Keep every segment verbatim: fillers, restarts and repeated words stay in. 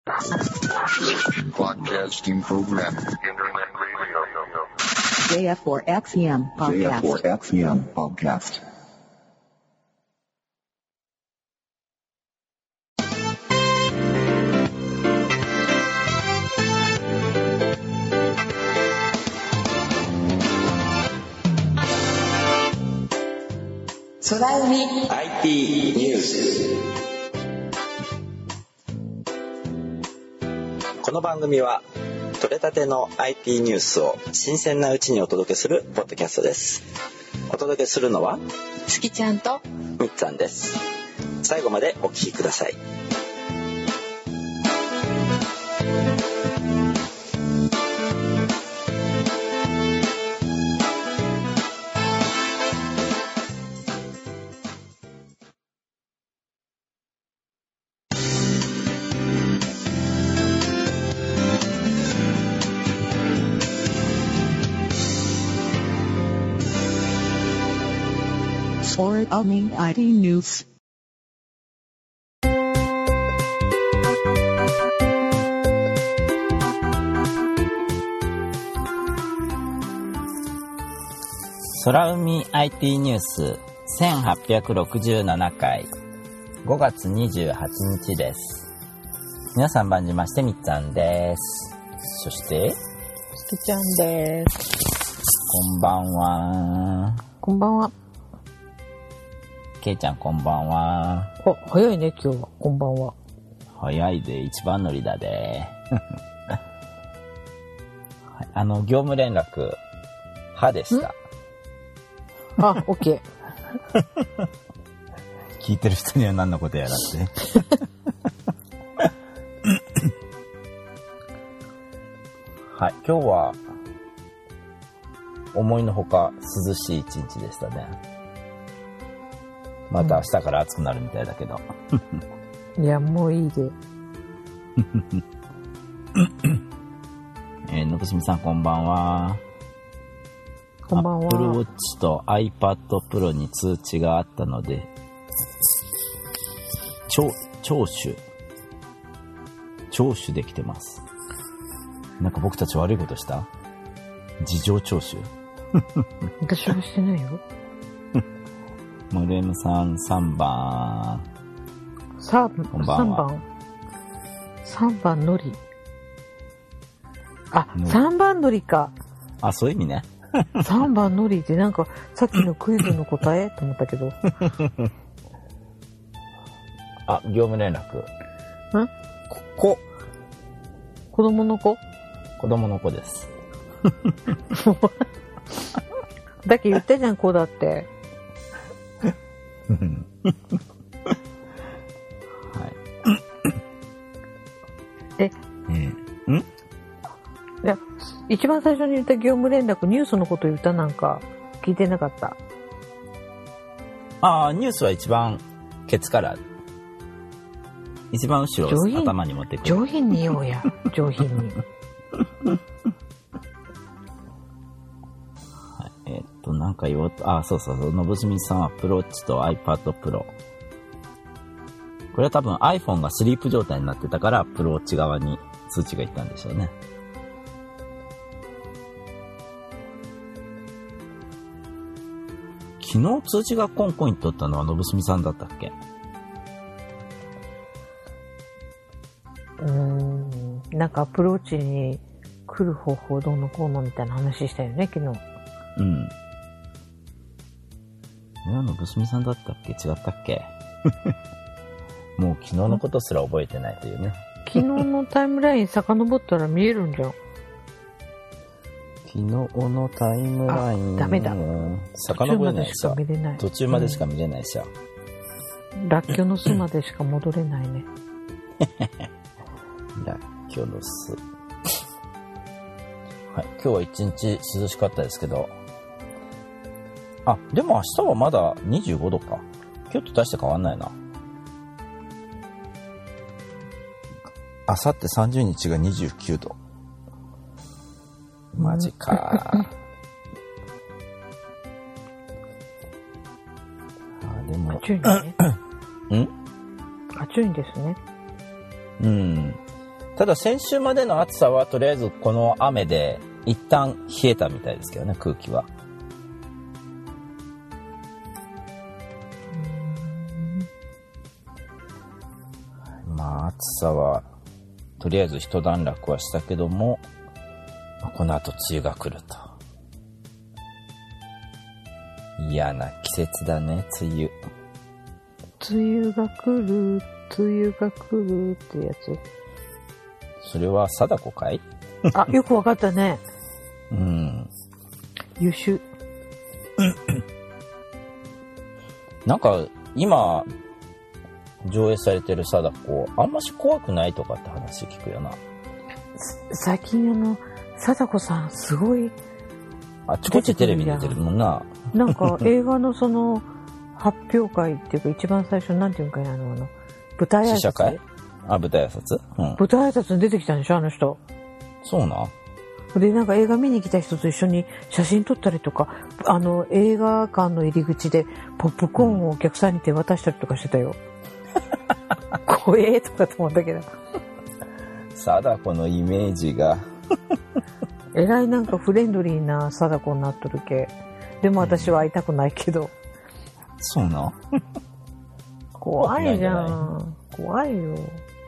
Broadcasting program. Internet radio. ジェイエフフォーエックスエム podcast. ジェイエフフォーエックスエム podcast. Tsunami アイティー ニュース。この番組は取れたての アイティー ニュースを新鮮なうちにお届けするポッドキャストです。お届けするのはつきちゃんとみっつぁんです。最後までお聞きください。 Tsunami アイティー ニュース。 空海 アイティー ニュースせんはっぴゃくろくじゅうななかいごがつにじゅうはちにちです。皆さん番じましてみっつぁんです。そしてつきちゃんです。 こんばんは。 こんばんは。 けいちゃんこんばんは。 あ、早いね今日は。こんばんは。 早いで一番乗りだで、はい、あの業務連絡歯でした。 あ、オッケー。聞いてる人には何のことやらってはい、今日は思いのほか涼しい一日でしたね。また明日から暑くなるみたいだけど、 うん、いやもういいでえー、のぶすみさんこんばんは。 こんばんは。 Apple Watch と iPad Pro に通知があったので聴取聴取できてます。なんか僕たち悪いことした？事情聴取私はしてないよ。 モレムさんさんばん。 さこんばんは。 さんばんのり。あ、さんばんのりか。 あ、そういう意味ね。 さんばんのりってなんかさっきのクイズの答えと思ったけど。 あ、業務連絡。 ん？ ここ。 子供の子？ 子供の子です。 だけ言ったじゃん、子だって。 はい。 え、 えー、ん？いや、一番最初に言った業務連絡、ニュースのこと言ったなんか聞いてなかった。 ああ、ニュースは一番ケツから一番後ろを頭に持ってくる。 上品に言おうや、上品に。 はい、えー、っとなんか言おうと、あ、そうそうそう、のぶすみさんはプロッチと iPad Pro。これは多分 iPhone がスリープ状態になってたからプロッチ側に通知がいったんでしょうね。昨日通知がコンコンに取ったのはのぶすみさんだったっけ？ うーん、なんかアプローチに来る方法どうのこうのみたいな話したよね、昨日。 うん。今のぶすみさんだったっけ？違ったっけ？もう昨日のことすら覚えてないというね。 昨日のタイムライン遡ったら見えるんじゃん。 昨日のタイムラインダメだ。 遡れないでしょ。途中までしか見れないでしょ。 うん、らっきょうの巣までしか戻れないね。 らっきょうの巣。はい、今日は一日涼しかったですけど。あ、でも明日はまだにじゅうごどか。今日と大して変わんないな。あさってさんじゅうにちがにじゅうきゅうど。マジか。あ、でも。 暑いね。 ん？ 暑いんですね。 うん。 ただ先週までの暑さはとりあえずこの雨で一旦冷えたみたいですけどね、空気は。まあ暑さはとりあえず一段落はしたけども、この後梅雨が来ると。嫌な季節だね、梅雨。 梅雨が来る、梅雨が来るってやつ。 それは貞子かい？ あ、よくわかったね。 うん。 優秀。 なんか今上映されてる貞子、あんまし怖くないとかって話聞くよな。 最近あの貞子さんすごいあちこちテレビ出てるもんな。 なんか映画のその発表会っていうか一番最初なんていうんかな、あのあの舞台挨拶。 試写会？あ、舞台挨拶？うん。 舞台挨拶に出てきたんでしょ、あの人。 そうな。 で、なんか映画見に来た人と一緒に写真撮ったりとか、あの映画館の入り口でポップコーンをお客さんに手渡したりとかしてたよ。怖えとかと思ったけど。 貞子のイメージが。 えらいなんかフレンドリーな貞子になっとるけ。でも私は会いたくないけど。 そうな。 怖いじゃん。怖いよ。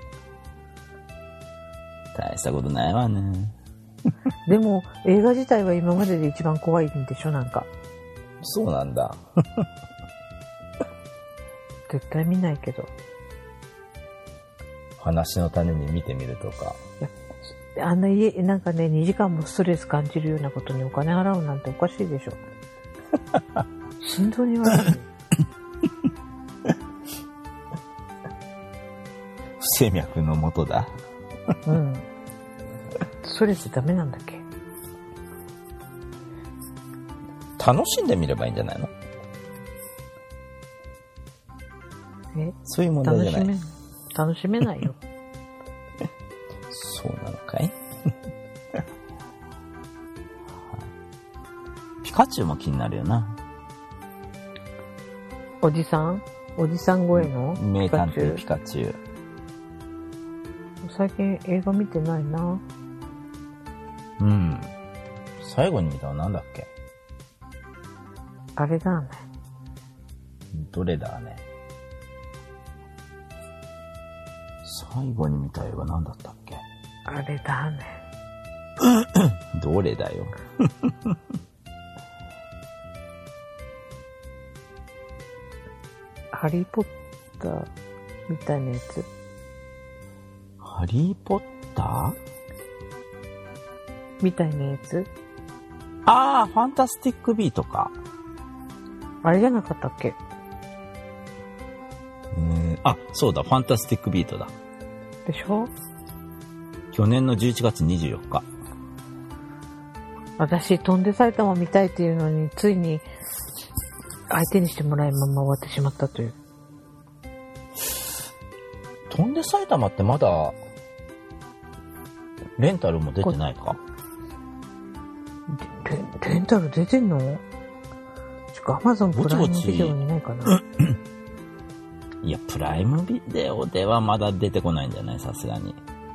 大したことないわね。 でも映画自体は今までで一番怖いんでしょ、なんか。 そうなんだ。 絶対見ないけど。 話の種に見てみるとか。 あんな家なんかね、にじかんもストレス感じるようなことにお金払うなんておかしいでしょ。心臓に悪い。 不整脈のもとだ。 うん。ストレスダメなんだっけ。 楽しんでみればいいんじゃないの？ え？ そういう問題じゃない。 楽しめ、楽しめないよ。 そうなのかい？ピカチュウも気になるよな。 おじさん？おじさん声の名探偵ピカチュウ。 最近映画見てないな。 うん。最後に見たのなんだっけ？ あれだね。 どれだね。最後に見た映画なんだったっけ？ あれだね。 どれだよ。 ハリーポッターみたいなやつ。 ハリーポッターみたいなやつ。 ああ、ファンタスティックビートか。 あれじゃなかったっけ？ えー、あ、そうだ、ファンタスティックビートだ。 でしょ？ 去年のじゅういちがつにじゅうよっか。 私、飛んで埼玉見たいっていうのに、ついに相手にしてもらえんまま終わってしまったという。 飛んで埼玉ってまだレンタルも出てないか？ レ, レンタル出てんの？ちょっとアマゾンプライムビデオにないかな。 いや、プライムビデオではまだ出てこないんじゃない？さすがに。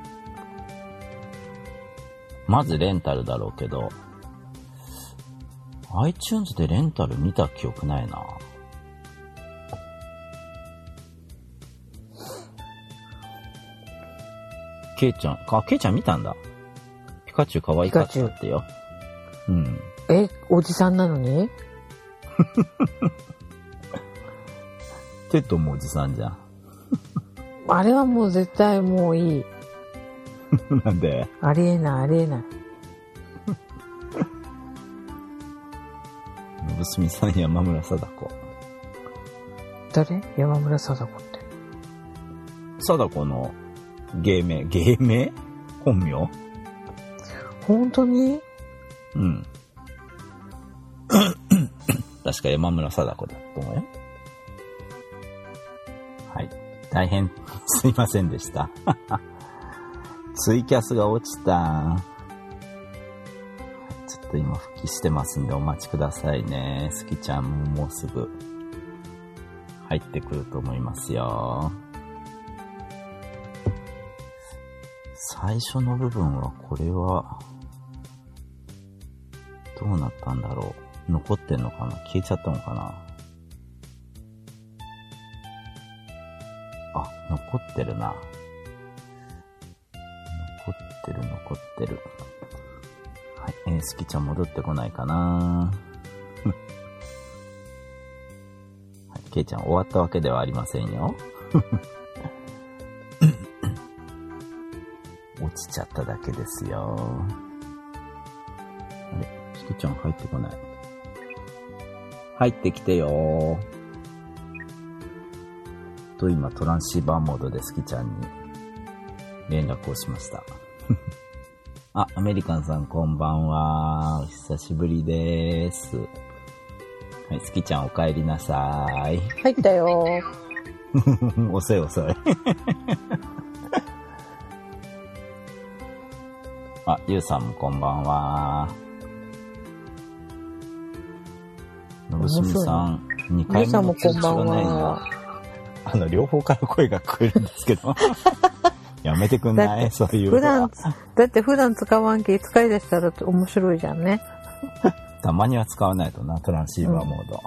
まずレンタルだろうけど、iTunes でレンタル見た記憶ないな。ケイちゃん、あ、ケイちゃん見たんだ。ピカチュウ可愛かったってよ。うん。 え、おじさんなのに？ テッドもおじさんじゃん。 あれはもう絶対もういい。 なんで？ ありえない、ありえない。 のぶすみさん、山村貞子。 誰？山村貞子って。 貞子の芸名、芸名？本名？ 本当に？ うん。確か山村貞子だと思うよ。はい。大変すいませんでした。ツイキャスが落ちた。ちょっと今復帰してますんでお待ちくださいね。すきちゃんももうすぐ入ってくると思いますよ。 最初の部分は、これは、どうなったんだろう。残ってんのかな？消えちゃったのかな？あ、残ってるな。残ってる、残ってる。はい、えー、スキちゃん戻ってこないかな。はい、ケイちゃん終わったわけではありませんよ。落ちちゃっただけですよ。あれ、スキちゃん入ってこない。入ってきてよ。と今トランシーバーモードでスキちゃんに連絡をしました。あ、アメリカンさんこんばんは。お久しぶりです。はい、スキちゃんお帰りなさい。 入ったよ。 遅い遅い。あ、ゆうさんもこんばんは。のぶしみさん、にかいめの通知がないんだ。あの、両方から声が聞こえるんですけど。やめてくんないそういうのは。 普段、だって普段使わんけ、使い出したら面白いじゃんね。 たまには使わないとな、トランシーバーモード。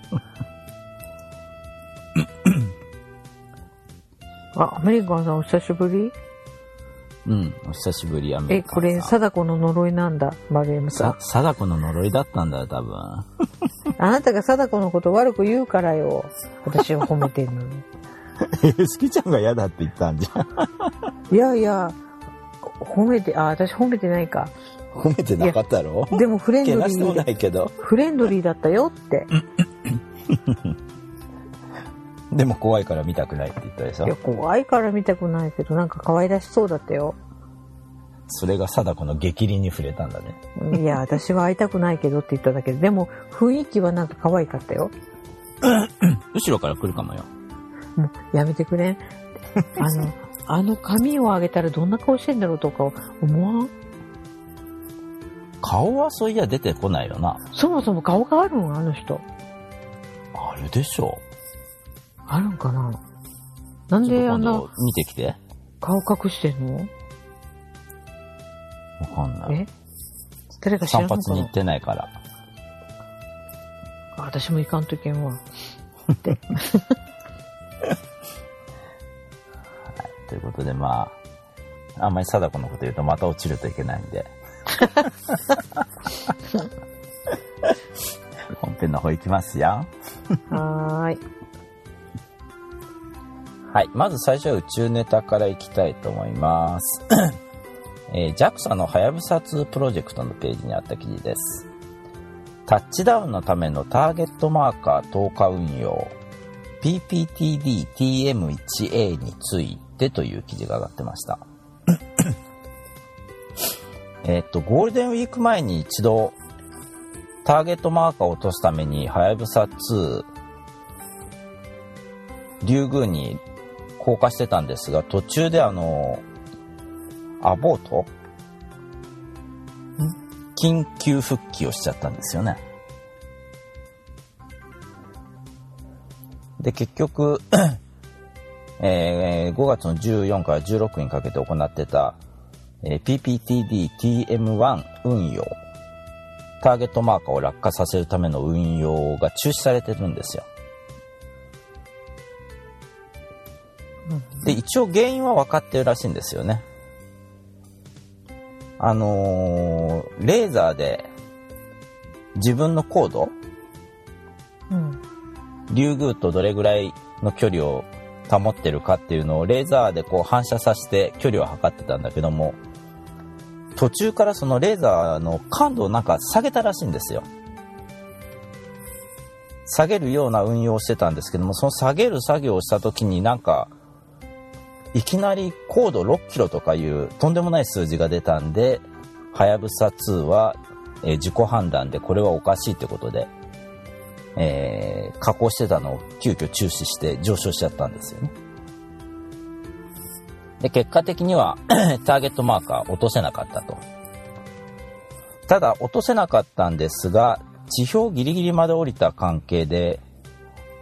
うん、あ、アメリカンさんお久しぶり？ うん、お久しぶり、アメリカンさん。 え、これ、貞子の呪いなんだ、丸山さん。 さ、貞子の呪いだったんだよ、多分。 あなたが貞子のこと悪く言うからよ。私を褒めてるのに。 え、好きちゃんが嫌だって言ったんじゃん。 いやいや、褒めて、あ、私褒めてないか。 褒めてなかったろ？ でもフレンドリー。 けなしてもないけど。 フレンドリーだったよって。 でも怖いから見たくないって言ったでしょ？ いや、怖いから見たくないけど、なんか可愛らしそうだったよ。 それが貞子の激鱗に触れたんだね。 いや、私は会いたくないけどって言っただけで、でも雰囲気はなんか可愛かったよ。 後ろから来るかもよ。 もうやめてくれん。あの、あの髪を上げたらどんな顔してんだろうとか思わん？ 顔はそういや出てこないよな。 そもそも顔があるん？あの人。 あるでしょ。 あるんかな？なんであんな見てきて。 顔隠してんの？ わかんない。 え？誰か知らんのかな？ 散髪に行ってないから。 あ、私も行かんといけんわ。はい、 ということでまあ、あんまり貞子のこと言うとまた落ちるといけないんで。本編の方行きますよ。 はーい。 はい。まず最初は宇宙ネタからいきたいと思います。えー、ジャクサ のはやぶさツープロジェクトのページにあった記事です。タッチダウンのためのターゲットマーカー投下運用 ピーピーティーディーティーエムワンエー についてという記事が上がってました。えっと、ゴールデンウィーク前に一度ターゲットマーカーを落とすためにはやぶさツーリュウグウに降下してたんですが、途中であのアボート緊急復帰をしちゃったんですよね。で結局、えー、ごがつのじゅうよっかからじゅうろくにかけて行ってた、えー、ピーピーティーディーティーエムワン 運用、ターゲットマーカーを落下させるための運用が中止されてるんですよ。で一応原因は分かってるらしいんですよね。あのー、レーザーで自分の高度、うん、リュウグウとどれぐらいの距離を保ってるかっていうのをレーザーでこう反射させて距離を測ってたんだけども、途中からそのレーザーの感度をなんか下げたらしいんですよ。下げるような運用をしてたんですけども、その下げる作業をした時になんかいきなり高度ろっキロとかいうとんでもない数字が出たんで、はやぶさツーは、えー、自己判断でこれはおかしいってことで、えー、加工してたのを急遽中止して上昇しちゃったんですよね。で結果的にはターゲットマーカー落とせなかったと。ただ落とせなかったんですが、地表ギリギリまで降りた関係で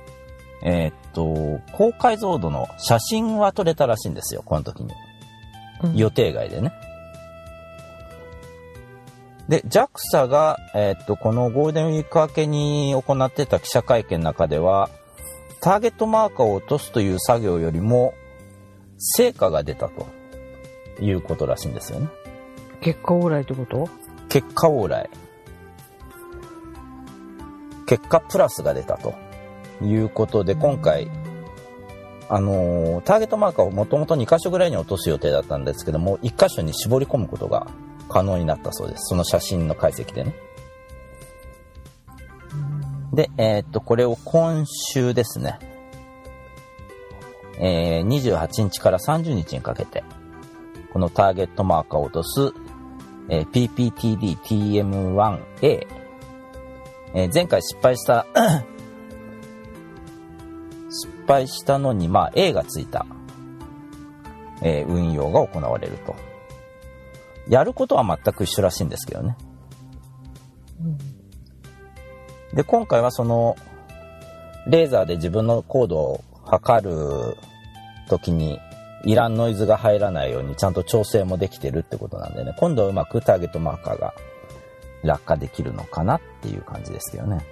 えー、っと高解像度の写真は撮れたらしいんですよ、この時に。 うん、 予定外でね。で、ジャクサ が、えーっと、このゴールデンウィーク明けに行ってた記者会見の中では、ターゲットマーカーを落とすという作業よりも、成果が出たということらしいんですよね。 結果オーライってこと？ 結果オーライ。結果プラスが出たということで、今回、あのー、ターゲットマーカーをもともとに箇所ぐらいに落とす予定だったんですけども、いっ箇所に絞り込むことが可能になったそうです。その写真の解析でね。で、えー、っと、これを今週ですね、えー、にじゅうはちにちからさんじゅうにちにかけて、このターゲットマーカーを落とす、えー、ピーピーティーディーティーエムワンエー、えー、前回失敗した失敗したのに、まあ、A がついた、えー、運用が行われると。やることは全く一緒らしいんですけどね。うん、で、今回はその、レーザーで自分のコードを測るときに、いらんノイズが入らないようにちゃんと調整もできてるってことなんでね、今度はうまくターゲットマーカーが落下できるのかなっていう感じですけどね。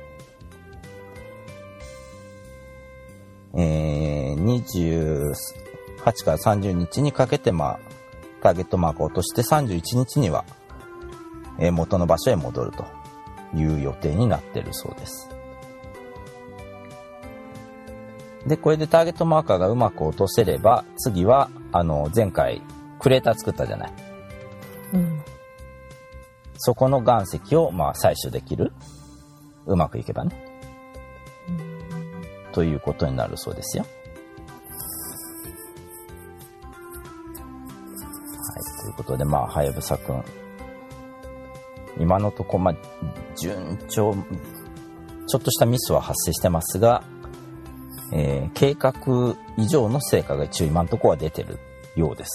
えー、にじゅうはちからさんじゅうにちにかけて、まあ、ターゲットマーカーを落としてさんじゅういちにちには、えー、元の場所へ戻るという予定になっているそうです。で、これでターゲットマーカーがうまく落とせれば、次は、あの、前回、クレーター作ったじゃない。 うん。 そこの岩石を、まあ、採取できる。うまくいけばね。うん、ということになるそうですよ。はい、ということで、まあ、はやぶさくん。今のところ、まあ、順調、ちょっとしたミスは発生してますが、えー、計画以上の成果が一応今のところは出てるようです。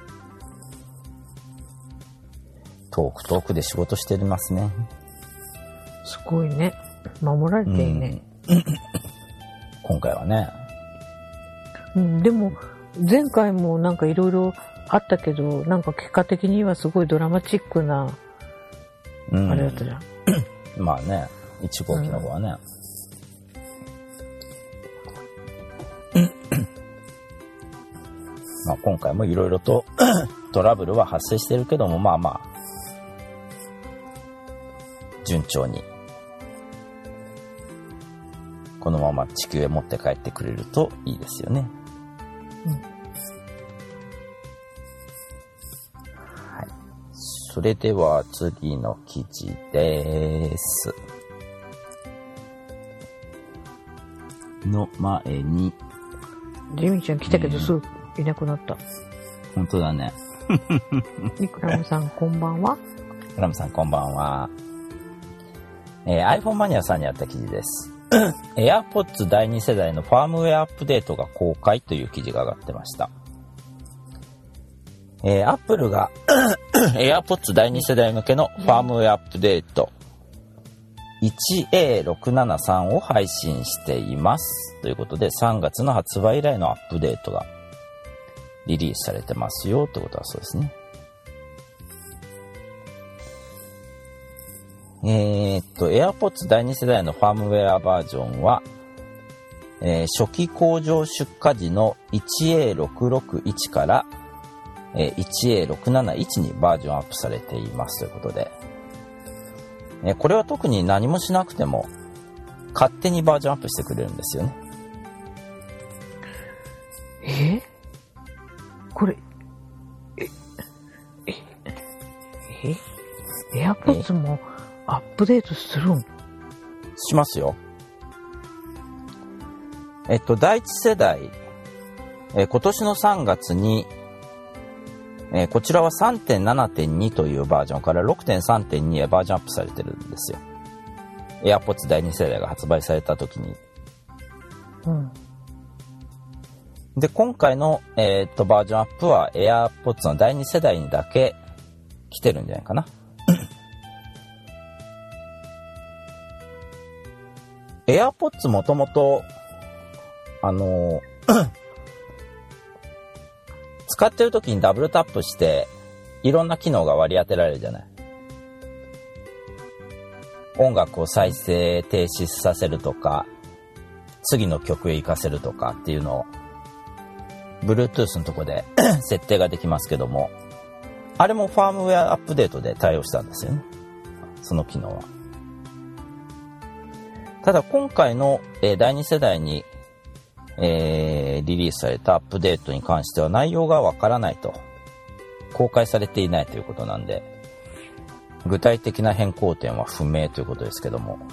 遠く遠くで仕事してますね。 すごいね。守られていいね。 うん、今回はね。 うん、でも前回もなんかいろいろあったけど、なんか結果的にはすごいドラマチックな、うん、あれだったじゃん。 まあね、いち号機の方はね。うんまあ、今回もいろいろとトラブルは発生してるけども、まあまあ順調にこのまま地球へ持って帰ってくれるといいですよね。うん、はい。それでは次の記事です。の前にジミーちゃん来たけどすぐいなくなった。 本当だね。 クラムさんこんばんは。 クラムさんこんばんは。えー、iPhone マニアさんにあった記事です。AirPods だいに世代のファームウェアアップデートが公開という記事が上がってました。えー、Apple がAirPods だいに世代向けのファームウェアアップデート いちエーろくななさん を配信していますということで、さんがつの発売以来のアップデートがリリースされてますよということだそうですね。えー、っと AirPods だいに世代のファームウェアバージョンは、えー、初期工場出荷時の いちエーろくろくいち から、えー、いちエーろくなないちにバージョンアップされていますということで、えー、これは特に何もしなくても勝手にバージョンアップしてくれるんですよね。 えこれえええエアポッツもアップデートするん？ しますよ。えっとだいいち世代、えー、今年のさんがつに、えー、こちらは さんてんななてんに というバージョンから ろくてんさんてんに へバージョンアップされてるんですよ。AirPods だいに世代が発売された時に。うん。で、今回の、えー、っとバージョンアップは AirPods のだいに世代にだけ来てるんじゃないかな。AirPods もともとあの使ってる時にダブルタップしていろんな機能が割り当てられるじゃない。音楽を再生停止させるとか、次の曲へ行かせるとかっていうのを Bluetooth のとこで設定ができますけども、あれもファームウェアアップデートで対応したんですよね、その機能は。ただ今回の、えー、だいに世代に、えー、リリースされたアップデートに関しては内容がわからないと、公開されていないということなんで、具体的な変更点は不明ということですけども、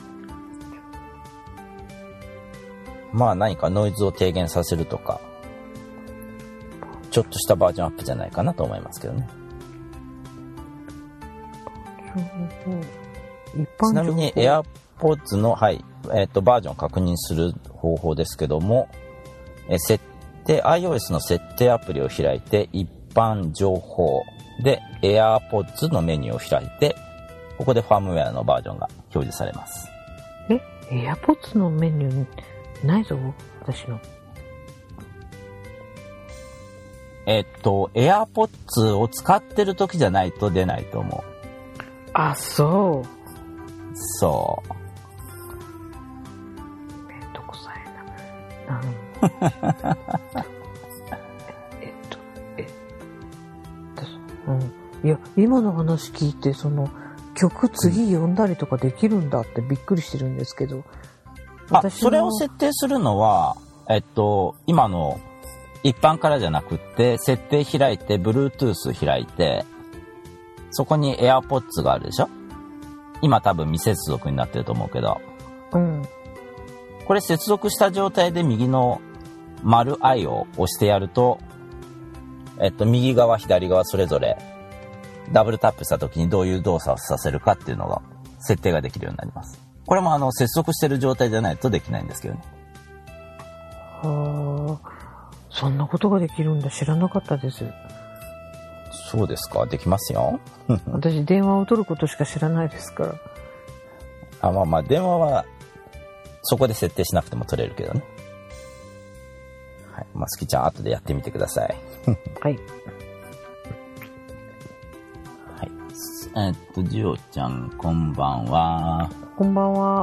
まあ何かノイズを低減させるとか、ちょっとしたバージョンアップじゃないかなと思いますけどね。ちなみに AirPods の、はい、えっと、バージョンを確認する方法ですけども、え設定、iOS の設定アプリを開いて、一般情報で AirPods のメニューを開いて、ここでファームウェアのバージョンが表示されます。 え、AirPods のメニューないぞ、私の。 えっと、AirPods を使ってる時じゃないと出ないと思う。 あ、そう。 そう。 めんどくさいな。なえっと、えっと、うん。いや、今の話聞いて、その、曲次読んだりとかできるんだってびっくりしてるんですけど。 あ、それを設定するのは、えっと、今の一般からじゃなくって、設定開いて、Bluetooth 開いて、そこに AirPods があるでしょ？今多分未接続になってると思うけど。 うん。 これ接続した状態で右の丸 I を押してやると、えっと、右側、左側それぞれ、ダブルタップした時にどういう動作をさせるかっていうのが、設定ができるようになります。これもあの、接続してる状態じゃないとできないんですけどね。 はあ、そんなことができるんだ。知らなかったです。 そうですか。できますよ。 私、電話を取ることしか知らないですから。 あ、まあまあ、電話は、そこで設定しなくても取れるけどね。はい。まあ、すきちゃん、後でやってみてください。 はい。 はい。えー、っと、ジオちゃん、こんばんは。 こんばんは。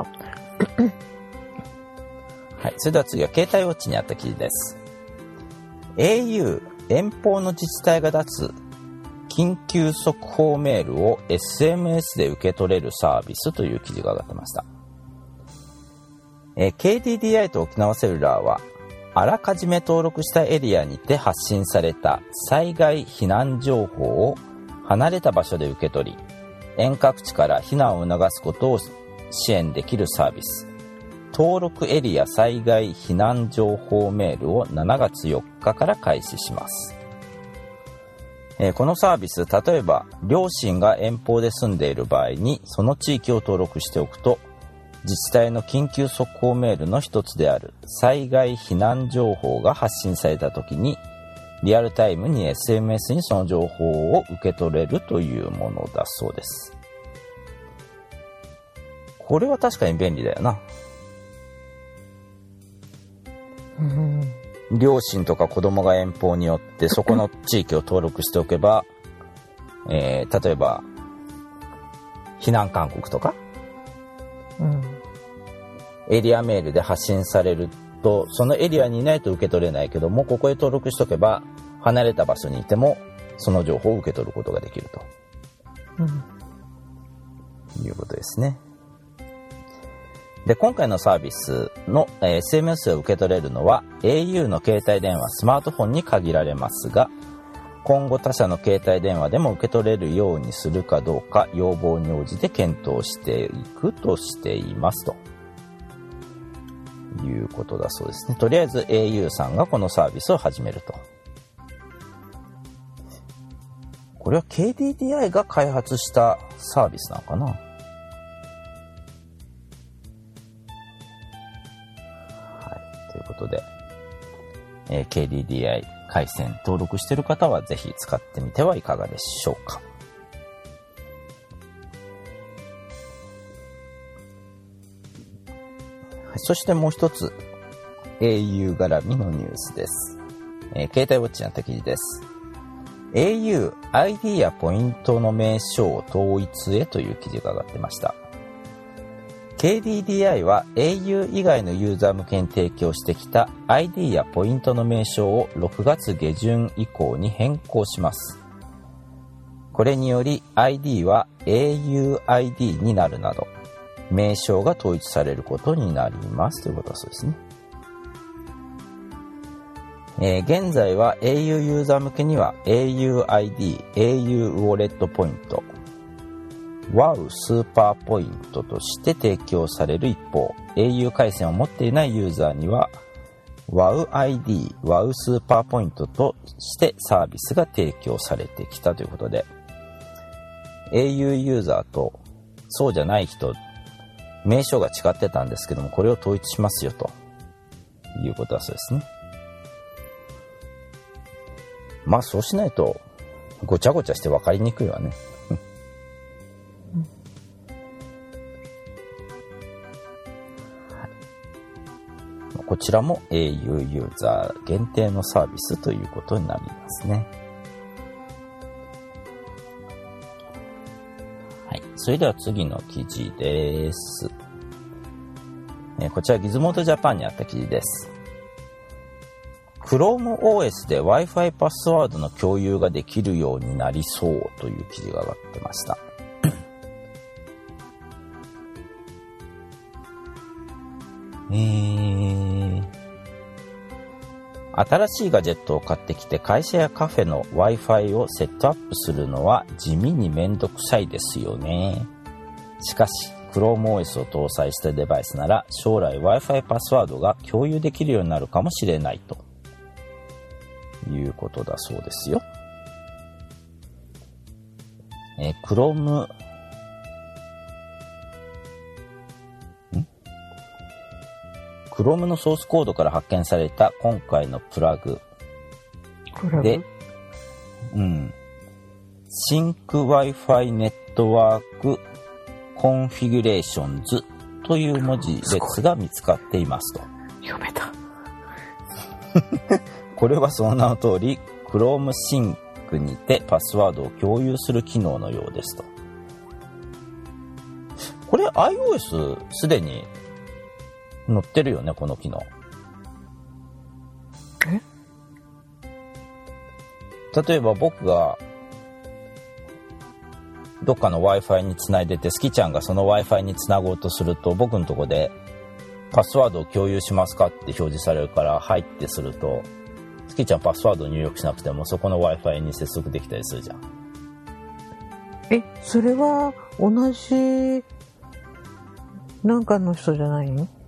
はい。それでは次は、携帯ウォッチにあった記事です。エーユー、遠方の自治体が出す緊急速報メールを エスエムエス で受け取れるサービスという記事が上がってました。えー、ケーディーディーアイ と沖縄セルラーは、あらかじめ登録したエリアにて発信された災害避難情報を離れた場所で受け取り、遠隔地から避難を促すことを支援できるサービス、登録エリア災害避難情報メールをしちがつよっかから開始します。えー、このサービス、例えば両親が遠方で住んでいる場合にその地域を登録しておくと、自治体の緊急速報メールの一つである災害避難情報が発信された時にリアルタイムに エスエムエス にその情報を受け取れるというものだそうです。これは確かに便利だよな。 うん、 両親とか子供が遠方によってそこの地域を登録しておけば、えー、例えば避難勧告とか、 うん、 エリアメールで発信されると、そのエリアにいないと受け取れないけども、ここへ登録しておけば離れた場所にいてもその情報を受け取ることができると、 うん、 いうことですね。で、今回のサービスの エスエムエス を受け取れるのは エーユー の携帯電話、スマートフォンに限られますが、今後他社の携帯電話でも受け取れるようにするかどうか要望に応じて検討していくとしていますということだそうですね。とりあえず エーユー さんがこのサービスを始めると。これは ケーディーディーアイ が開発したサービスなのかな。ということで、えー、ケーディーディーアイ 回線登録している方はぜひ使ってみてはいかがでしょうか。はい、そしてもう一つ エーユー 絡みのニュースです。えー、携帯ウォッチの記事です。 エーユー、アイディー やポイントの名称を統一へという記事が上がってました。ケーディーディーアイ は エーユー 以外のユーザー向けに提供してきた アイディー やポイントの名称をろくがつ下旬以降に変更します。これにより アイディー は エーユーアイディー になるなど、名称が統一されることになりますということだそうですね。えー、現在は エーユー ユーザー向けには エーユーアイディー、エーユー ウォレットポイント、ワウ スーパーポイントとして提供される一方、エーユー 回線を持っていないユーザーには ワウアイディー、ワウ スーパーポイントとしてサービスが提供されてきたということで、エーユー ユーザーとそうじゃない人、名称が違ってたんですけども、これを統一しますよということだそうですね。まあそうしないとごちゃごちゃして分かりにくいわね。はい、こちらも エーユー ユーザー限定のサービスということになりますね。はい、それでは次の記事です。えこちらギズモードジャパンにあった記事です。Chrome オーエス で Wi-Fi パスワードの共有ができるようになりそうという記事が上がってました。えー、新しいガジェットを買ってきて会社やカフェの Wi-Fi をセットアップするのは地味にめんどくさいですよね。しかしChrome オーエス を搭載したデバイスなら将来 Wi-Fi パスワードが共有できるようになるかもしれないということだそうですよ。えー、Chrome ん Chrome のソースコードから発見された今回のプラグで、うん、Sync Wi-Fi Network Configurations という文字列が見つかっていますと。 読めた。 これはその名の通り Chrome Sync にてパスワードを共有する機能のようですと。これ iOS すでに載ってるよね、この機能。 え？ 例えば僕がどっかの Wi-Fi につないでて、スキちゃんがその Wi-Fi につなごうとすると、僕のとこでパスワードを共有しますかって表示されるから、はいってすると、スキちゃんパスワード入力しなくてもそこの Wi-Fi に接続できたりするじゃん。 え、それは同じなんかの人じゃないの？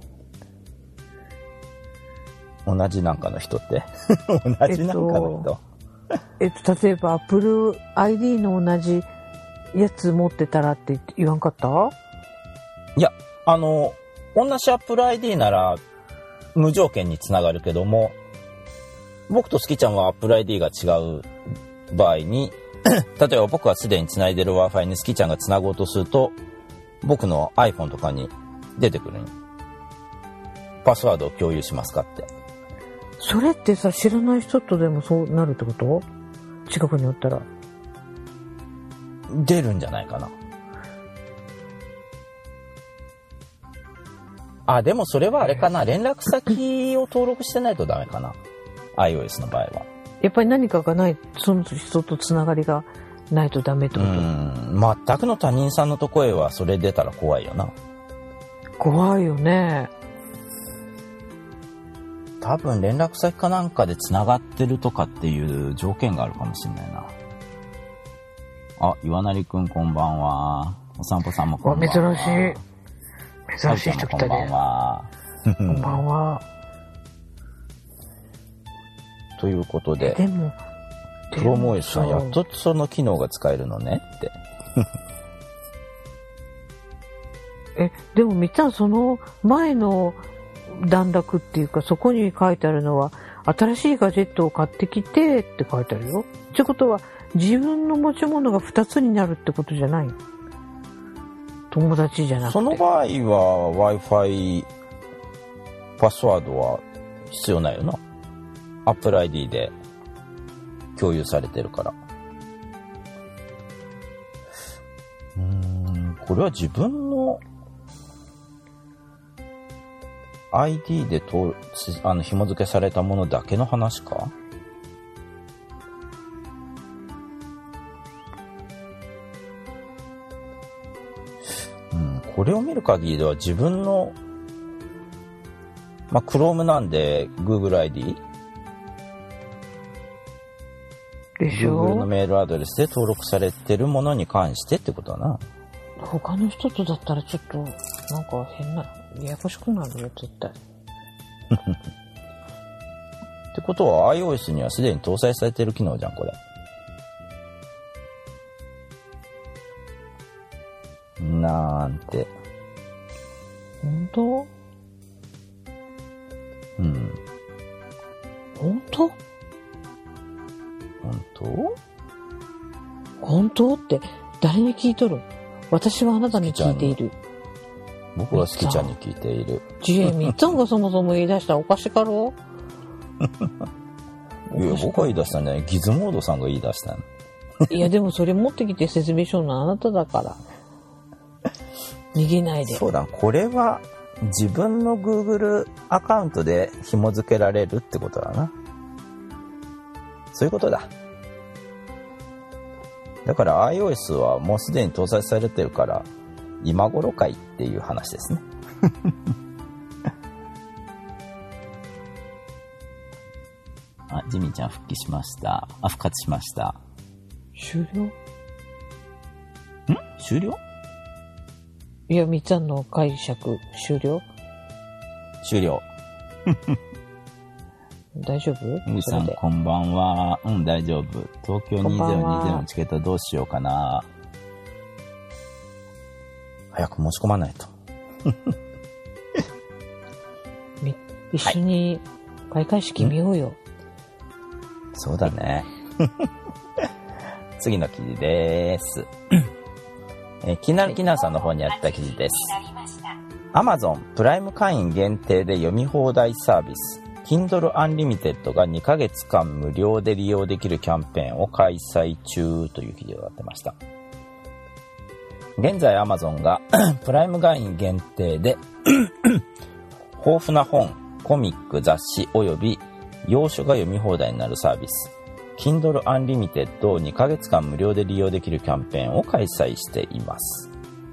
同じなんかの人って同じなんかの人、 えっと、えっと、例えば Apple アイディー の同じやつ持ってたらって言わんかった？ いや、あの同じ Apple アイディー なら無条件につながるけども、僕とスキちゃんは Apple アイディー が違う場合に例えば僕はすでにつないでる Wi-Fi にスキちゃんがつなごうとすると、僕の iPhone とかに出てくるにパスワードを共有しますかって。 それってさ、知らない人とでもそうなるってこと？近くにおったら出るんじゃないかな。あ、でもそれはあれかな、連絡先を登録してないとダメかな、iOS の場合は。 やっぱり何かがない、その人とつながりがないとダメってこと？うん、 全くの他人さんのとこへはそれ出たら怖いよな。 怖いよね。 多分連絡先かなんかでつながってるとかっていう条件があるかもしれないな。あ、岩成くんこんばんは。お散歩さんもこんばんは。 珍しい。珍しい人来たね。 こんばんは。 こんばんは。 ということで、 でも、 クロームオーエス さんやっとその機能が使えるのねって。 え、でもみっちゃん、その前の段落っていうか、そこに書いてあるのは、新しいガジェットを買ってきてって書いてあるよ。ってことは、自分の持ち物がふたつになるってことじゃない？友達じゃなくて。 その場合は Wi-Fi パスワードは必要ないよな。Apple アイディー で共有されてるから。 これは自分の アイディー でとあの紐付けされたものだけの話か？うん、これを見る限りでは自分の、まあ、Chrome なんで Google アイディーでしょ？ Google のメールアドレスで登録されてるものに関してってことだな。 他の人とだったらちょっと、なんか変な、ややこしくなるよ、絶対。 ってことは iOS にはすでに搭載されてる機能じゃん、これ。なんて。 本当？ うん。 本当？ 本当？ 本当って誰に聞いとる？私はあなたに聞いている。 僕は好きちゃんに聞いている。 ジエミッツァンがそもそも言い出したらおかしかろいや、僕が言い出したんじゃない。ギズモードさんが言い出したの。 いや、でもそれ持ってきて説明書のあなただから。逃げないで。 そうだ、これは自分の Google アカウントで紐付けられるってことだな。そういうことだ。だから iOS はもうすでに搭載されてるから今頃かいっていう話ですね。あ、ジミーちゃん復帰しました。あ、復活しました。 終了？ん？ 終了？ いや、みっつぁんの解釈終了？ 終了。 大丈夫？ うぐさんこんばんは。うん、大丈夫。東京にせんにじゅうのチケットどうしようかな。早く申し込まないと。 一緒に開会式見ようよ。はい、 そうだね。次の記事です。えー、気になるきなさんの方にあった記事です。Amazon プライム会員限定で読み放題サービスKindle Unlimited がにかげつかん無料で利用できるキャンペーンを開催中という記事が出てました。現在 Amazon がプライム会員限定で豊富な本、コミック、雑誌および洋書が読み放題になるサービス Kindle Unlimited をにかげつかん無料で利用できるキャンペーンを開催しています。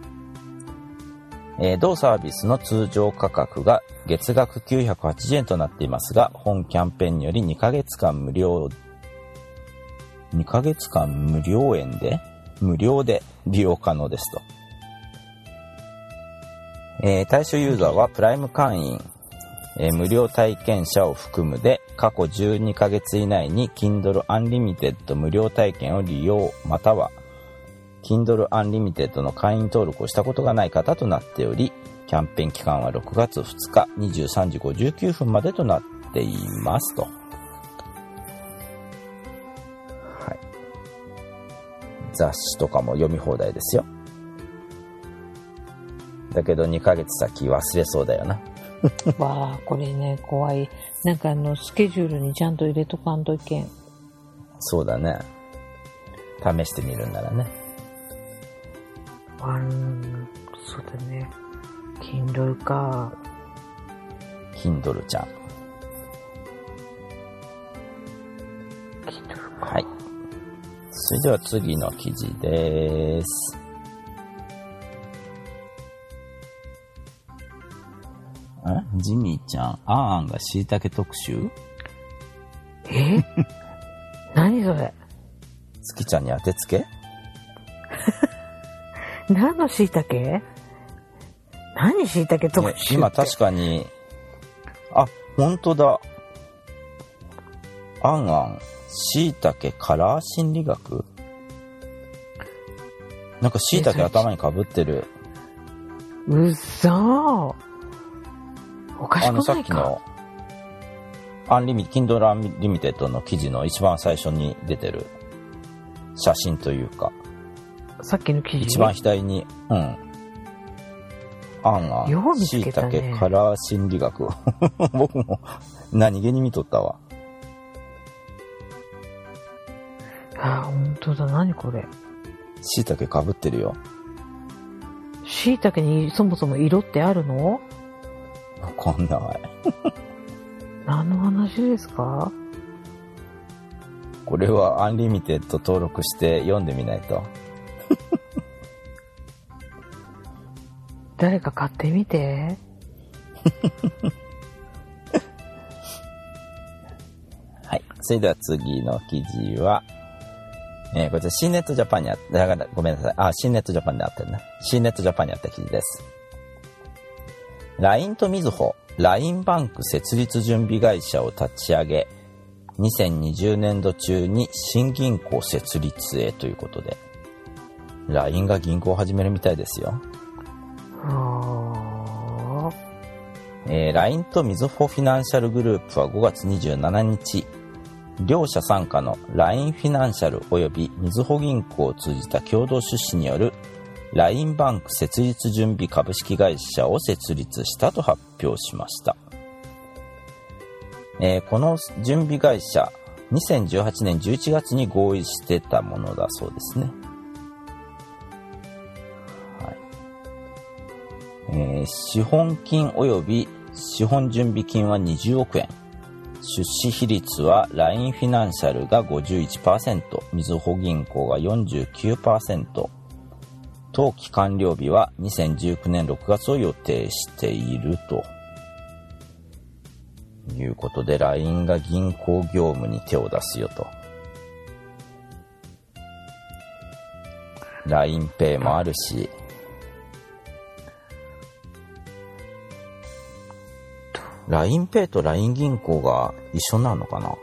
えー、同サービスの通常価格が月額きゅうひゃくはちじゅうえんとなっていますが、本キャンペーンによりにかげつかん無料、にかげつかん無料円で、無料で利用可能ですと。えー、対象ユーザーはプライム会員、えー、無料体験者を含むで、過去じゅうにかげつ以内に Kindle Unlimited 無料体験を利用、またはKindle Unlimited の会員登録をしたことがない方となっており、キャンペーン期間はろくがつふつかにじゅうさんじごじゅうきゅうふんまでとなっていますと。はい。雑誌とかも読み放題ですよ。だけどにかげつ先忘れそうだよな。 わあ、これね、怖い。なんかあの、スケジュールにちゃんと入れとかんといけん。 そうだね。試してみるんならね。 あん、そうだね。Kindle か。 Kindle ちゃん。 Kindle か。 はい。それでは次の記事です。あ、ジミーちゃん、あーあんが椎茸特集？ え何それ？ 月ちゃんに当てつけ？ 何の椎茸？何椎茸特集って、 ね、今確かに、あ、本当だ。あんあん、椎茸カラー心理学？なんか椎茸頭にかぶってる。 うっそー。おかしくないか？ あのさっきのアンリミ、Kindle Unlimited の記事の一番最初に出てる写真というか、 さっきの記事一番左に、うん。あんが、しいたけカラー心理学を。僕も何気に見とったわ。 あ、本当だ。何これ。 しいたけかぶってるよ。 椎茸にそもそも色ってあるの？ わかんない。 何の話ですか？ これはアンリミテッド登録して読んでみないと。 誰か買ってみて。 はい。それでは次の記事は、えー、こちら シーネットジャパンにあった、だからごめんなさい。あ、シーネットジャパンであったよね。シーネットジャパンにあった記事です。ライン とみずほ、ライン バンク設立準備会社を立ち上げ、にせんにじゅうねんど中に新銀行設立へということで、ライン が銀行を始めるみたいですよ。 はーえー、ライン とみずほフィナンシャルグループはごがつにじゅうしちにち、両社傘下の ライン フィナンシャル及びみずほ銀行を通じた共同出資による ライン バンク設立準備株式会社を設立したと発表しました。えー、この準備会社、にせんじゅうはちねんじゅういちがつに合意してたものだそうですね。はい。えー、資本金及び資本準備金はにじゅうおくえん。出資比率は ライン フィナンシャルが ごじゅういちパーセント、みずほ銀行が よんじゅうきゅうパーセント、登記完了日はにせんじゅうきゅうねんろくがつを予定しているということで、 ライン が銀行業務に手を出すよと。 ライン ペイもあるし、ライン ペイと ライン 銀行が一緒なのかな。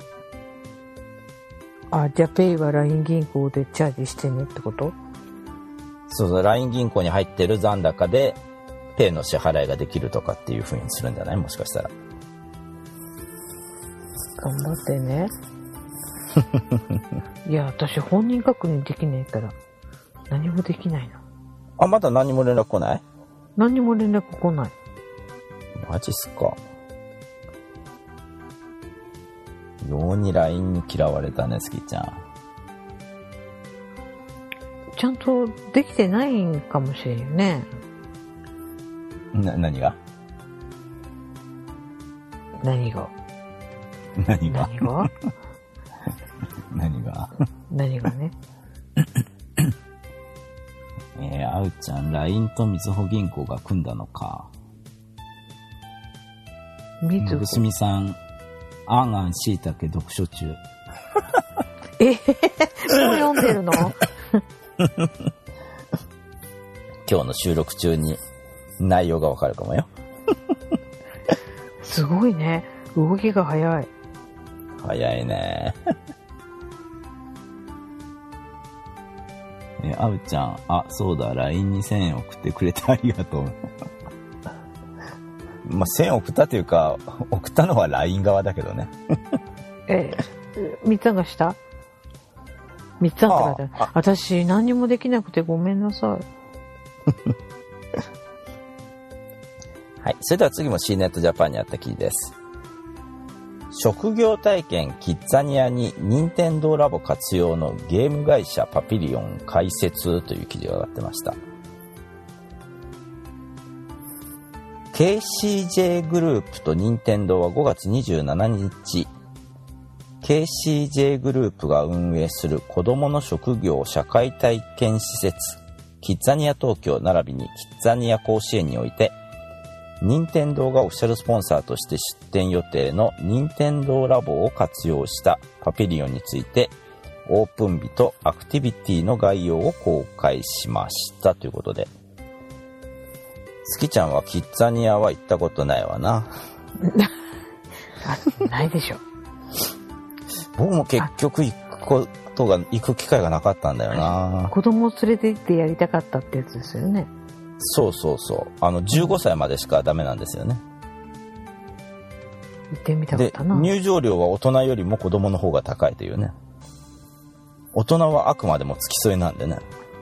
あ、じゃあペイは ライン 銀行でチャージしてねってこと？ そうそう、ライン 銀行に入ってる残高でペイの支払いができるとかっていう風にするんじゃない？もしかしたら。 頑張ってね。いや、私本人確認できないから何もできないな。 あ、まだ何も連絡来ない？ 何も連絡来ない。 マジっすか。ように ライン に嫌われたね、スキちゃん。 ちゃんとできてないんかもしれんよね。 な、何が何が何が何が何が何がね。 えー、あうちゃん、ライン とみずほ銀行が組んだのか。 みずほ。 ぐすみさん、あんあんしいたけ読書中。 えー、もう読んでるの？ 今日の収録中に内容がわかるかもよ。 すごいね。動きが早い。 早いね。え、あうちゃん、あ、そうだ、ライン にせんえん送ってくれてありがとう。まあ、せん送ったというか、送ったのは ライン 側だけどね。 え、みっつんがしたみっつんって書いてある。私、何にもできなくてごめんなさい。 はい。それでは次も シーネットジャパンにあった記事です。職業体験キッザニアに任天堂ラボ活用のゲーム会社パピリオン開設という記事が上がってました。ケーシージェー グループと任天堂はごがつにじゅうしちにち、ケーシージェー グループが運営する子どもの職業社会体験施設キッザニア東京並びにキッザニア甲子園において、任天堂がオフィシャルスポンサーとして出展予定の任天堂ラボを活用したパビリオンについて、オープン日とアクティビティの概要を公開しましたということで、スキちゃんはキッザニアは行ったことないわな。 ないでしょ。 僕も結局行くことが、行く機会がなかったんだよな。 子供を連れて行ってやりたかったってやつですよね。 そうそうそう。あの、じゅうごさいまでしかダメなんですよね。 行ってみたかったな。 で、入場料は大人よりも子供の方が高いというね。大人はあくまでも付き添いなんでね。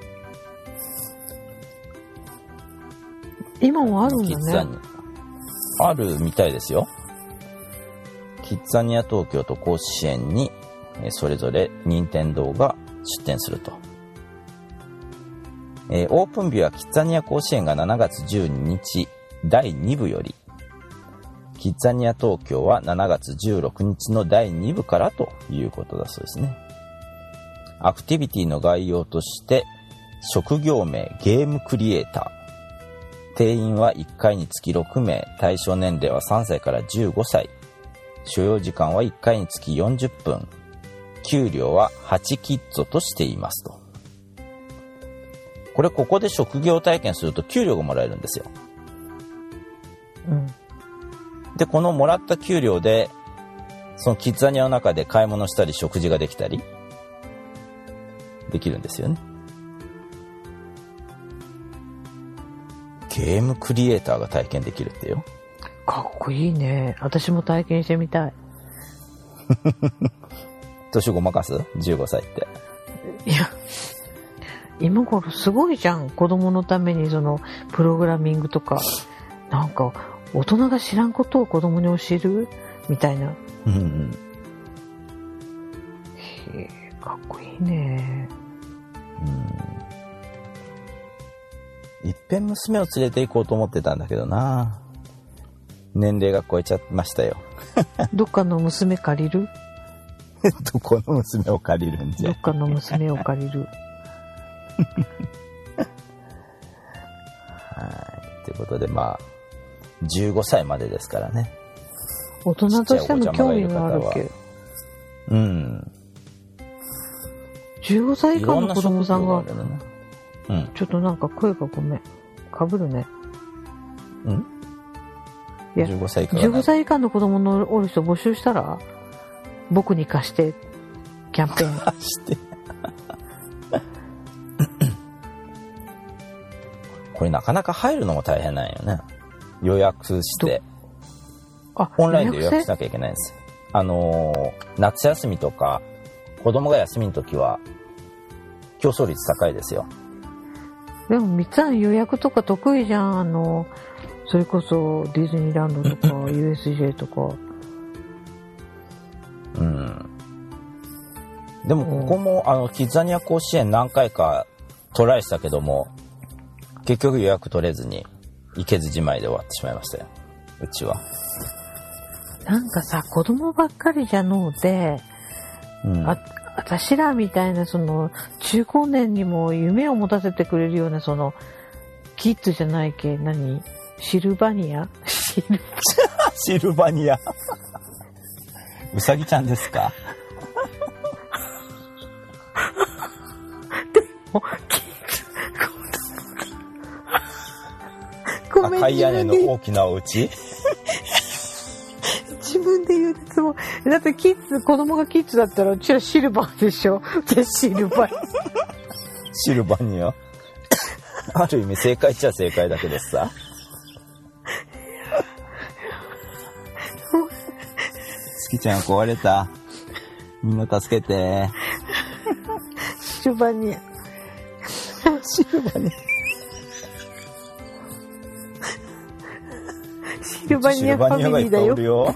今もあるんだね。 キッザニアあるみたいですよ。キッザニア東京と甲子園にそれぞれ任天堂が出展すると。 えー、オープン日はキッザニア甲子園がしちがつじゅうににちだいにぶより、キッザニア東京はしちがつじゅうろくにちのだいにぶからということだそうですね。アクティビティの概要として、職業名ゲームクリエイター、定員はいっかいにつきろくめい、対象年齢はさんさいからじゅうごさい、所要時間はいっかいにつきよんじゅっぷん、給料ははちキッゾとしていますと。これここで職業体験すると給料がもらえるんですよ。 うん。 で、このもらった給料で、そのキッザニアの中で買い物したり食事ができたり、できるんですよね。ゲームクリエイターが体験できるってよ。 かっこいいね。私も体験してみたい。 年ごまかす ?じゅうごさいって。 いや、今頃すごいじゃん。子供のためにそのプログラミングとか、なんか大人が知らんことを子供に教えるみたいな。 うんうん。 へえ、かっこいいね。 うん。いっぺん娘を連れて行こうと思ってたんだけどな。年齢が超えちゃいましたよ。 どっかの娘借りる？ どこの娘を借りるんじゃ。 どっかの娘を借りる。 はい。ということで、まあ、じゅうごさいまでですからね。 大人としても興味があるけ。 うん。 じゅうごさい以下の子供さんが、 うん、 ちょっとなんか声がごめん。かぶるね。 うんいや、 じゅうごさい以下じゅうごさい以下の子供のおる人募集したら、僕に貸して、キャンペーン。 貸して。これなかなか入るのも大変なんよね。予約して。 あ、 オンラインで予約しなきゃいけないんですよ。あのー、夏休みとか、子供が休みの時は、競争率高いですよ。 でも、みっつぁん予約とか得意じゃん。あの、それこそディズニーランドとか、ユーエスジェー とか。 うん。でも、ここも、あの、キッザニア甲子園何回かトライしたけども、結局予約取れずに、行けずじまいで終わってしまいましたよ。うちは。 なんかさ、子供ばっかりじゃのうて、うん、あ、私らみたいな、その、中高年にも夢を持たせてくれるような、その、キッズじゃないけ、何シルバニアシルシルバニア。うさぎちゃんですか？ でも、ごめん、 赤い屋根の大きなお家？ 自分で言うやつも、だってキッズ、子供がキッズだったら、うちらシルバーでしょ。で、シルバー。 シルバニア。ある意味正解っちゃ正解だけどさ。好きちゃん壊れた。みんな助けて。 シルバニア。シルバニア。シルバニアファミリーだよ。よ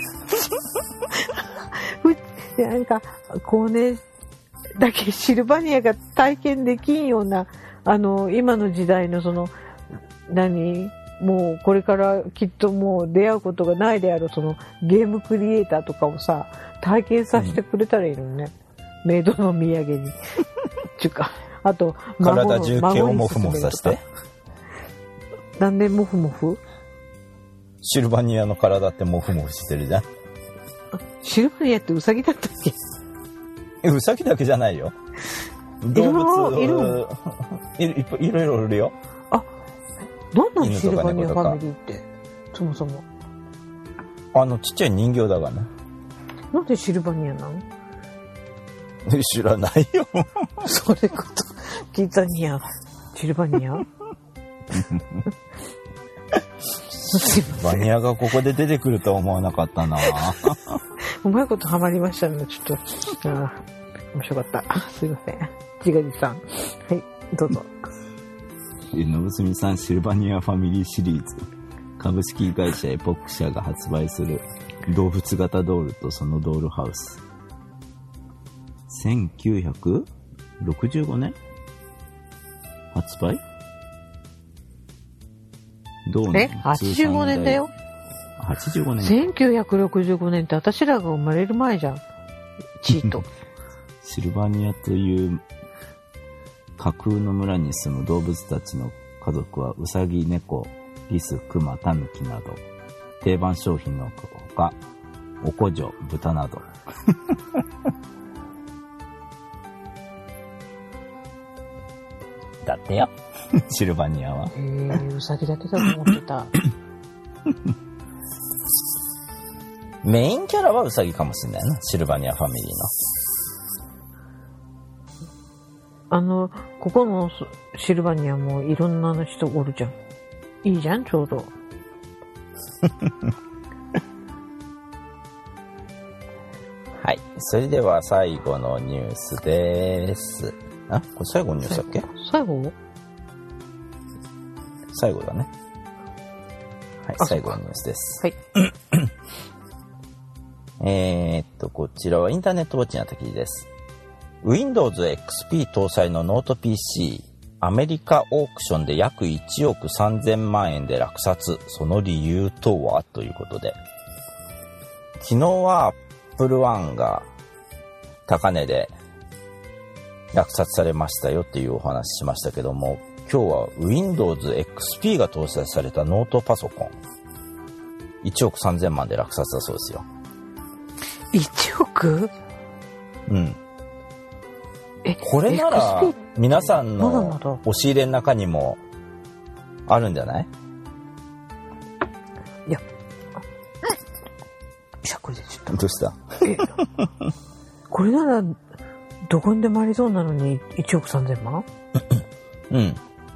なんか、こうね、だけシルバニアが体験できんような、あの、今の時代のその、何もうこれからきっともう出会うことがないであるそのゲームクリエイターとかをさ、体験させてくれたらいいのね。うん、メイドの土産に。ちゅうか、あと、 体中毛をモフモフさせて。 なんでモフモフ？ シルバニアの体ってモフモフしてるじゃん。 シルバニアってウサギだったっけ？ え、ウサギだけじゃないよ。動物いるいるいろいろいるよ。 あ、なんなのシルバニアファミリーって、そもそも。 あのちっちゃい人形だがね。 なんでシルバニアなの？ 知らないよ。 それこそキッザニア、シルバニア。 シルバニアがここで出てくるとは思わなかったな。 うまいことハマりましたね。ちょっとあ面白かった。すいません。ジガジさん、はいどうぞ。 のぶすみさん、シルバニアファミリーシリーズ、株式会社エポック社が発売する動物型ドールとそのドールハウス。せんきゅうひゃくろくじゅうごねん発売どうえ、 ねはちじゅうごねんだよ。 はちじゅうごねん。 せんきゅうひゃくろくじゅうごねんって私らが生まれる前じゃん。チート。 シルバニアという架空の村に住む動物たちの家族はウサギ、猫、リス、クマ、タヌキなど定番商品のほかおこじょ、豚などだってよシルバニアは。 へえ、ウサギだけだと思ってた。 メインキャラはウサギかもしれないな、シルバニアファミリーの。 あの、ここのシルバニアもいろんな人おるじゃん。いいじゃん、ちょうど。 はい。それでは最後のニュースです。あ、これ最後のニュースだっけ？ 最後？ 最後だね。はい、最後のニュースです。 はい。 えーっと、こちらはインターネットウォッチにあった記事です。Windows エックスピー 搭載のノート ピーシー、アメリカオークションで約いちおくさんぜんまんえんで落札。その理由とはということで。昨日は Apple One が高値で落札されましたよっていうお話しましたけども、今日は Windows エックスピー が搭載されたノートパソコン。いちおくさんぜんまんで落札だそうですよ。 いちおく？ うん。 え、 これならエックスピー皆さんまだまだの押し入れの中にもあるんじゃない？ いや、しゃくりでちょっどうした？ え、これならどこにでもありそうなのにいちおくさんぜんまん？ うん。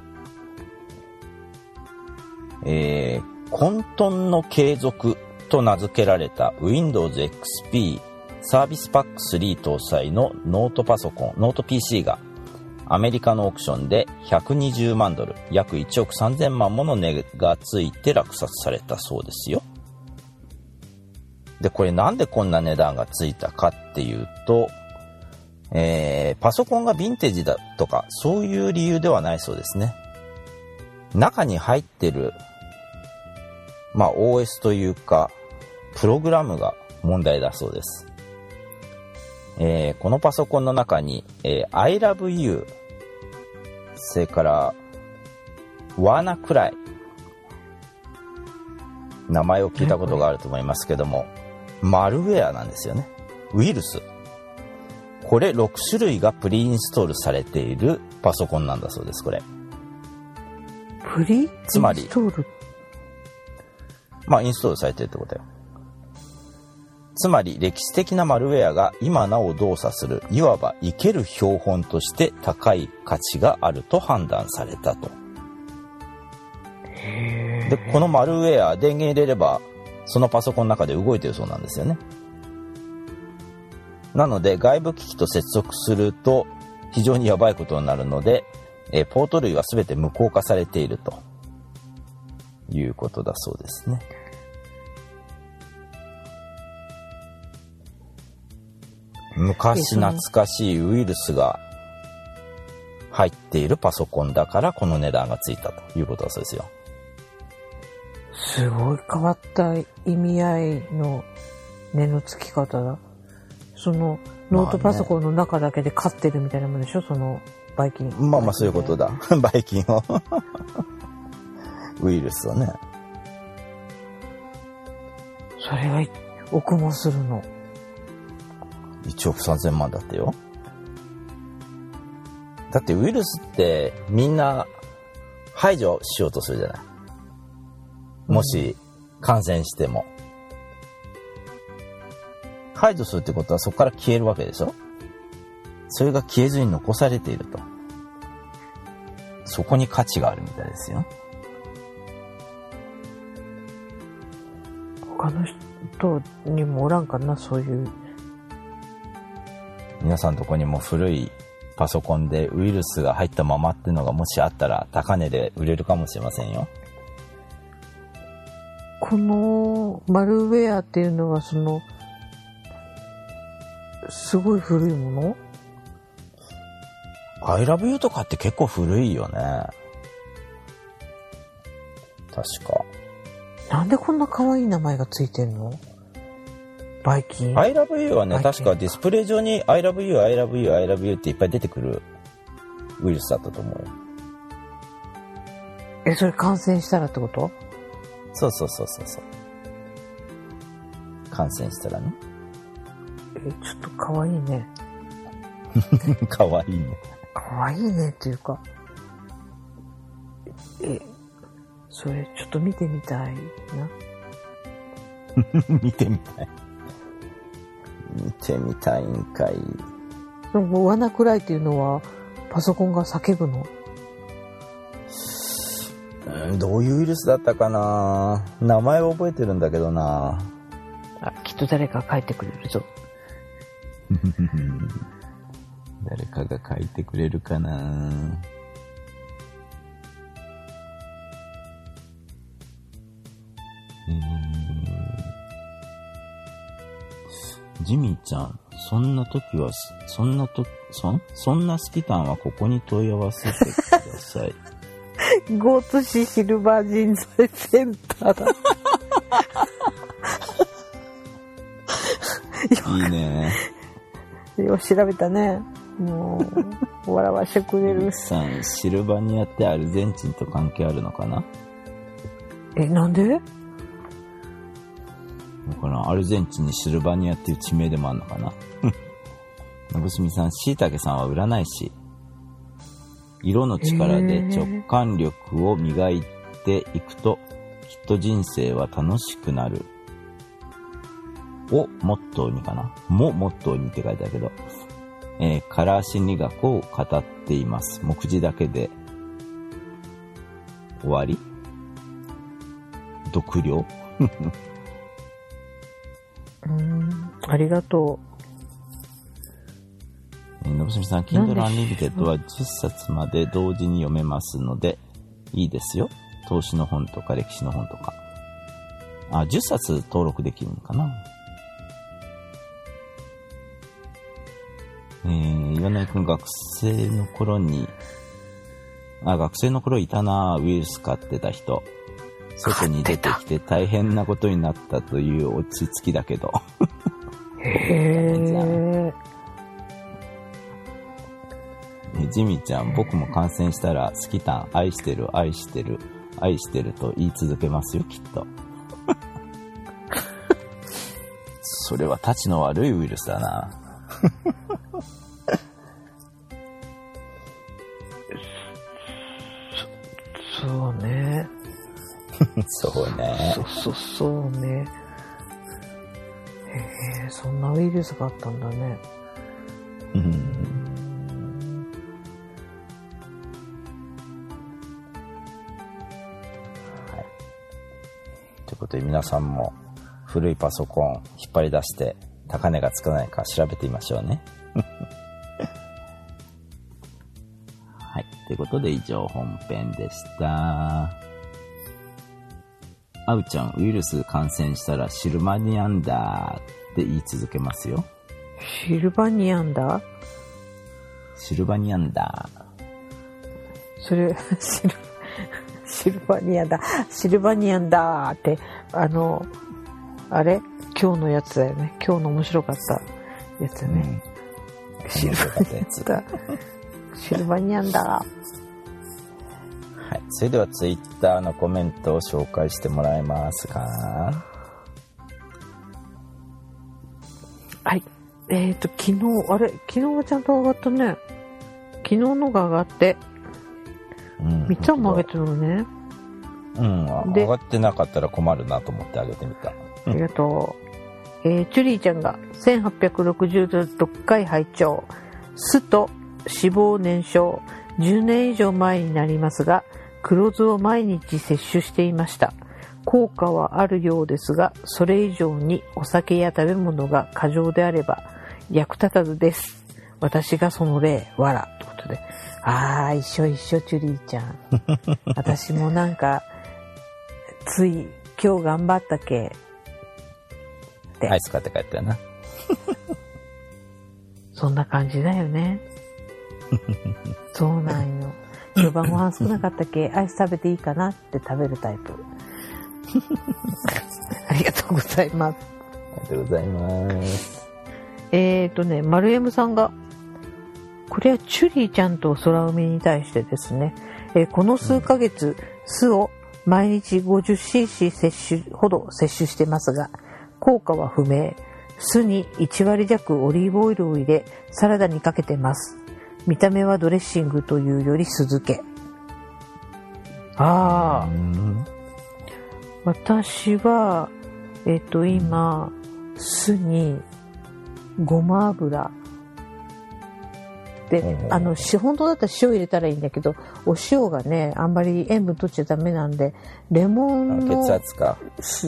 えー、混沌の継続と名付けられた Windows エックスピー サービスパックスリー搭載のノートパソコン、ノート ピーシー がアメリカのオークションでひゃくにじゅうまんドル、約いちおくさんぜんまんもの値がついて落札されたそうですよ。で、これなんでこんな値段がついたかっていうと、えー、パソコンがヴィンテージだとかそういう理由ではないそうですね。中に入ってるまあ オーエス というかプログラムが問題だそうです。えー、このパソコンの中に、えー、I love you、 それからワーナクライ、名前を聞いたことがあると思いますけども、マルウェアなんですよね。ウイルス、これろくしゅるいがプリインストールされているパソコンなんだそうです。これプリインストール、 まあインストールされてるってことよ。つまり歴史的なマルウェアが今なお動作する、いわば生ける標本として高い価値があると判断されたと。で、このマルウェア電源入れればそのパソコンの中で動いてるそうなんですよね。なので外部機器と接続すると非常にやばいことになるので、えポート類は全て無効化されているということだそうですね。昔懐かしいウイルスが入っているパソコンだからこの値段がついたということだそうですよ。 すごい変わった意味合いの値の付き方だ。そのノートパソコンの中だけで飼ってるみたいなもんでしょ、そのバイキン。 まあまあそういうことだ。バイキンをウイルスをね。 それが億もするの。 いちおくさんぜんまんだってよ。だってウイルスってみんな排除しようとするじゃない。もし感染しても、うん、排除するってことはそこから消えるわけでしょ。それが消えずに残されていると、そこに価値があるみたいですよ。 他の人にもおらんかな、そういう。 皆さんのとこにも古いパソコンでウイルスが入ったままっていうのがもしあったら高値で売れるかもしれませんよ。 このマルウェアっていうのはそのすごい古いもの？ I love you とかって結構古いよね。確か。 なんでこんな可愛い名前がついてんの？バイキン。 I love you はね、確かディスプレイ上に I love you, I love you, I love you っていっぱい出てくるウイルスだったと思うよ。 え、それ感染したらってこと？ そうそうそうそうそう。感染したらね。 え、ちょっと可愛いね。 かわいいね。 可愛いねっていうか。え、それちょっと見てみたいな。 見てみたい。見てみたいんかい。 その罠くらいっていうのはパソコンが叫ぶの？ うん、どういうウイルスだったかな。名前は覚えてるんだけどな。 あ、きっと誰か書いてくれるぞ。 誰かが書いてくれるかな。えー、ジミーちゃん、そんな時は、そんなと、そんそんなスキタンはここに問い合わせてください。 ゴーツ市シルバー人材センターだ。 いいね。 よう調べたね。もう笑わしてくれる。 さん、シルバニアってアルゼンチンと関係あるのかな？ え、なんで？ だからアルゼンチンにシルバニアっていう地名でもあるのかな。のぶしみさん、しいたけさんは占い師。色の力で直感力を磨いていくと、きっと人生は楽しくなる。をモットーにかな。もモットーにって書いてあるけど、えー、カラー心理学を語っています。目次だけで終わり？読了？ うーん、ありがとう。のぶすみさん、Kindle Unlimited はじゅっさつまで同時に読めますので、いいですよ。投資の本とか歴史の本とか。あ、じゅっさつ登録できるのかな。えー、岩根くん学生の頃に、あ、学生の頃いたな、ウイルス飼ってた人。外に出てきて大変なことになったという落ち着きだけど。 う。へー。 ジミーちゃん、僕も感染したらスキタン、愛してる、愛してる、愛してると言い続けますよ、きっと。それはたちの悪いウイルスだな。 そ、そうね。 そうね。 そ、そ、そうね。へえ、そんなウイルスがあったんだね。 うん。はい。ということで皆さんも古いパソコン引っ張り出して高値がつかないか調べてみましょうね。はい。ということで以上本編でした。あうちゃん、ウイルス感染したらシルバニアンだって言い続けますよ。 シルバニアンだ？ シルバニアンだ。 それ、シル、シルバニアだ。シルバニアンだって、あの、あれ？今日のやつだよね。今日の面白かったやつね。うん、シルバニアンだ。シルバニアンだ。 はい、それではツイッターのコメントを紹介してもらえますか？ はい。えっと、昨日、あれ昨日はちゃんと上がったね。昨日のが上がって、うん、みっちゃんも上げてるのね。 うん、上がってなかったら困るなと思って上げてみた。 ありがとう。えー、チュリーちゃんがせんはっぴゃくろくじゅうろっかい拝聴。酢と脂肪燃焼。じゅうねん以上前になりますが、黒酢を毎日摂取していました。効果はあるようですが、それ以上にお酒や食べ物が過剰であれば役立たずです。私がその例、わら。ということで。あー、一緒一緒、チュリーちゃん。私もなんか、つい、今日頑張ったけ。 アイス買って帰ったよな。 そんな感じだよね。 そうなんよ。今日晩ご飯少なかったっけ、アイス食べていいかなって食べるタイプ。ありがとうございます。 ありがとうございます。 えーとね、丸 M さんが、これはチュリーちゃんと空海に対してですね、えー、この数ヶ月、うん、酢を毎日 ごじゅっシーシー 摂取ほど摂取してますが、効果は不明。酢にいちわり弱オリーブオイルを入れ、サラダにかけてます。見た目はドレッシングというより酢漬け。ああ、うん、私はえっと今酢にごま油で、あの本当だったら塩入れたらいいんだけど、お塩がねあんまり塩分取っちゃダメなんで、レモンの血圧か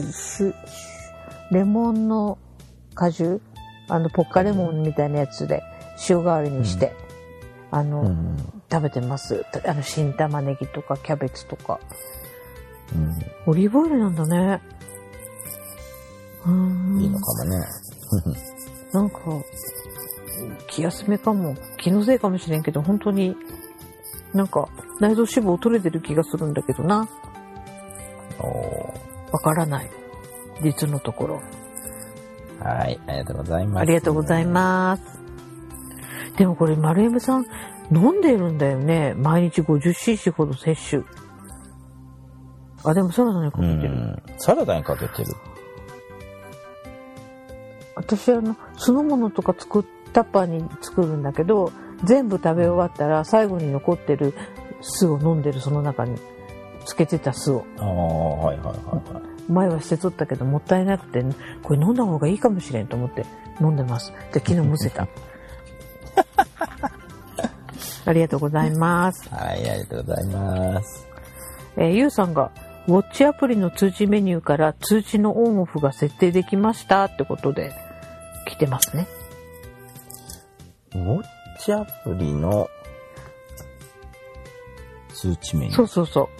レモンの果汁、あのポッカレモンみたいなやつで塩代わりにして、うん、あの、うん、食べてます。あの新玉ねぎとかキャベツとか、うん、オリーブオイルなんだね。うーん、 いいのかもね。 なんか気休めかも、気のせいかもしれんけど、本当になんか内臓脂肪取れてる気がするんだけどな。わからない、実のところ。 はい、ありがとうございます。 ありがとうございます。でもこれ丸 M さん飲んでるんだよね、毎日 ごじゅっシーシー ほど摂取。あ、でもサラダにかけてる。うん、 サラダにかけてる。 私あの酢の物とか作っタッパーに作るんだけど、全部食べ終わったら最後に残ってる酢を飲んでる。その中につけてた酢を。 ああ、はいはいはいはい。 前は捨てとったけどもったいなくて、これ飲んだ方がいいかもしれんと思って飲んでます。で昨日むせた。ありがとうございます。 はい、ありがとうございます。 えー、ゆうさんがウォッチアプリの通知メニューから通知のオンオフが設定できましたってことで来てますね。 ウォッチアプリの通知メニュー。 そうそうそう。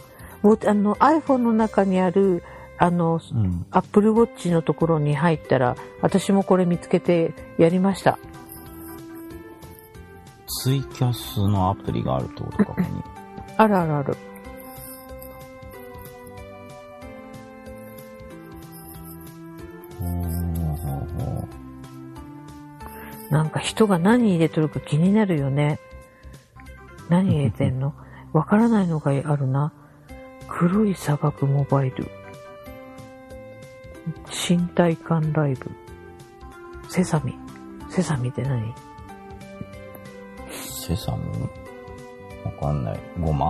あの iPhone の中にあるあの、うん、Apple Watch のところに入ったら、私もこれ見つけてやりました。 ツイキャスのアプリがあるってことか、ここに。 あるあるある。なんか人が何入れとるか気になるよね。何入れてんの？わからないのがあるな。黒い砂漠モバイル。身体感ライブ。セサミ。セサミって何？ セサミ？わかんない。ゴマ？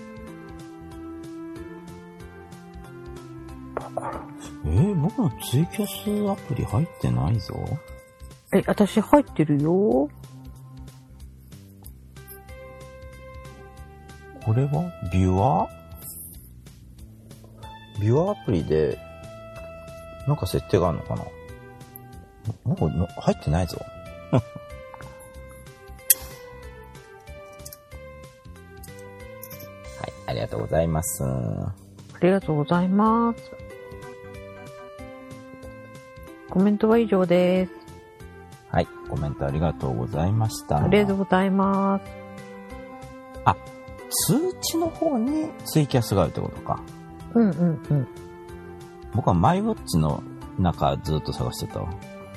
わからん。 えー、僕のツイキャスアプリ入ってないぞ。 え、私入ってるよ。 これはビュアービュアーアプリでなんか設定があるのかな。もう入ってないぞ。はい、ありがとうございます。 ありがとうございます。コメントは以上です。 はい、コメントありがとうございました。 ありがとうございます。 あ、通知の方にツイキャスがあるってことか。 うんうんうん。 僕はマイウォッチの中ずっと探してたわ。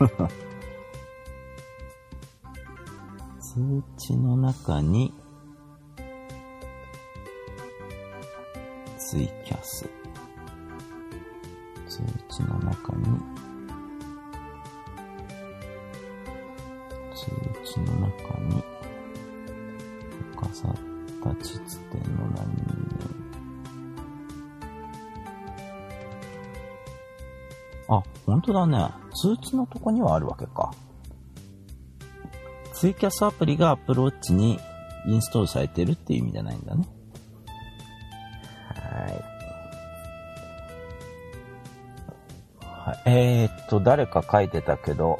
通知の中にツイキャス。通知の中に通知の中にかさった地つての何あ、本当だね。通知のとこにはあるわけか。ツイキャスアプリが Apple Watch にインストールされてるっていう意味じゃないんだね。はい。はい、えー、っと、誰か書いてたけど、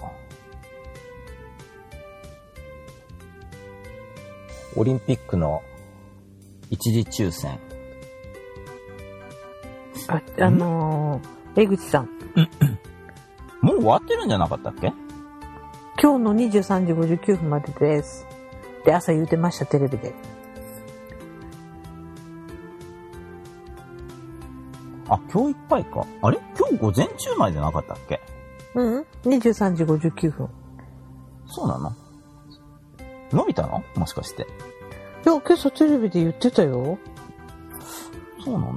オリンピックの一時抽選。 あ、あのー、江口さん。 もう終わってるんじゃなかったっけ？ 今日のにじゅうさんじごじゅうきゅうふんまでです。 って朝言うてました、テレビで。 あ、今日いっぱいか。あれ今日午前中までなかったっけ？ うん。にじゅうさんじごじゅうきゅうふん。 そうなの？伸びたの？もしかして。 いや、今朝テレビで言ってたよ。 そうなんだ。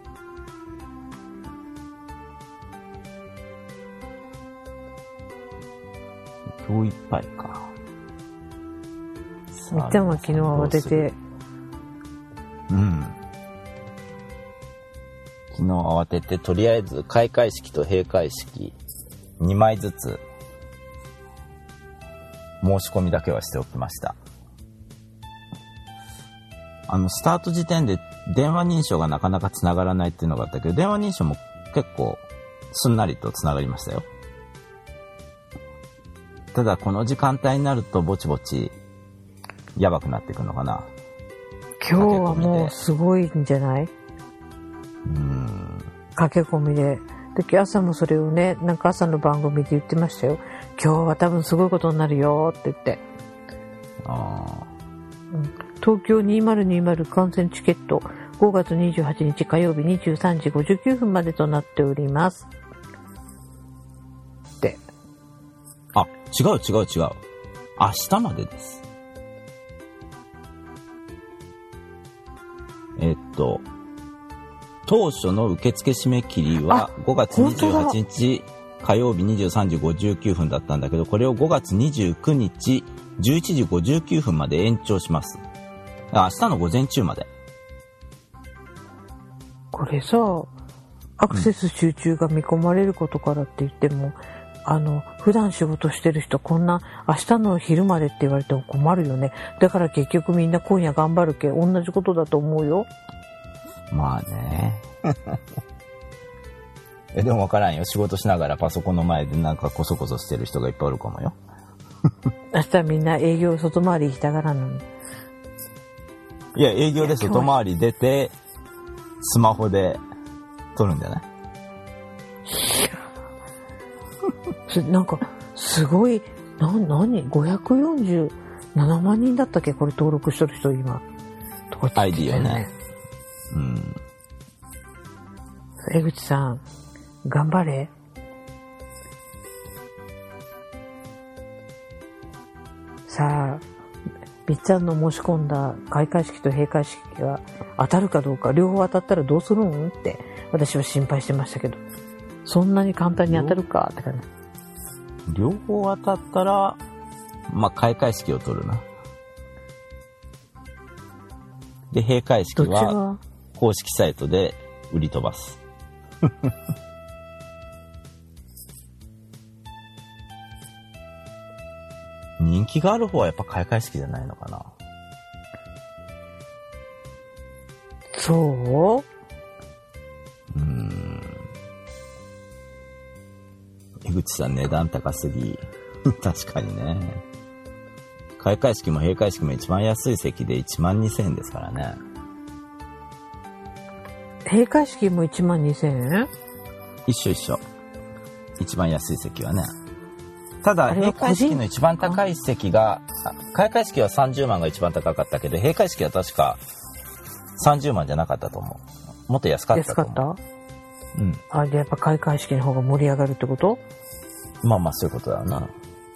今日いっぱいか。 みっちゃんは昨日慌てて。 うん。昨日慌てて、とりあえず開会式と閉会式にまいずつ申し込みだけはしておきました。あの、スタート時点で電話認証がなかなか繋がらないっていうのがあったけど、電話認証も結構すんなりと繋がりましたよ。ただこの時間帯になるとぼちぼちやばくなってくるのかな。 今日はもうすごいんじゃない？うーん。 駆け込みで。で、朝もそれをね、なんか朝の番組で言ってましたよ。今日は多分すごいことになるよって言って。 ああ。 うん、東京にせんにじゅう観戦チケットごがつにじゅうはちにち火曜日にじゅうさんじごじゅうきゅうふんまでとなっております。って。 あ、違う違う違う。明日までです。えっと、当初の受付締め切りはごがつにじゅうはちにち火曜日にじゅうさんじごじゅうきゅうふんだったんだけど、これをごがつにじゅうくにちじゅういちじごじゅうきゅうふんまで延長します。明日の午前中まで。 これさ、アクセス集中が見込まれることからって言っても、うん、あの、普段仕事してる人こんな明日の昼までって言われても困るよね。だから結局みんな今夜頑張るけ、同じことだと思うよ。 まあね。え、でもわからんよ。仕事しながらパソコンの前でなんかコソコソしてる人がいっぱいおるかもよ。 明日みんな営業外回り行きたがらんのに。 いや、営業で外回り出て、スマホで撮るんじゃない？いやなんか、すごい、な、なに ?ごひゃくよんじゅうななまんにんだったっけこれ登録してる人今。とかって言ってたよね。アイディアね。うん。江口さん、頑張れ。さあ、みっちゃんの申し込んだ開会式と閉会式が当たるかどうか、両方当たったらどうするんって私は心配してましたけど、そんなに簡単に当たるかって感じ。 両方当たったら、まあ、開会式を取るな。で、閉会式は公式サイトで売り飛ばす。人気がある方はやっぱ開会式じゃないのかな。 そう？ うーん。江口さん値段高すぎ。確かにね。開会式も閉会式も一番安い席でいちまんにせんえんですからね。 閉会式もいちまんにせんえん？ 一緒一緒。一番安い席はね。ただ、閉会式の一番高い席が、開会式はさんじゅうまんが一番高かったけど、閉会式は確かさんじゅうまんじゃなかったと思う。もっと安かったと思う。安かった？うん。 あ、じゃあやっぱ開会式の方が盛り上がるってこと？ まあまあそういうことだな。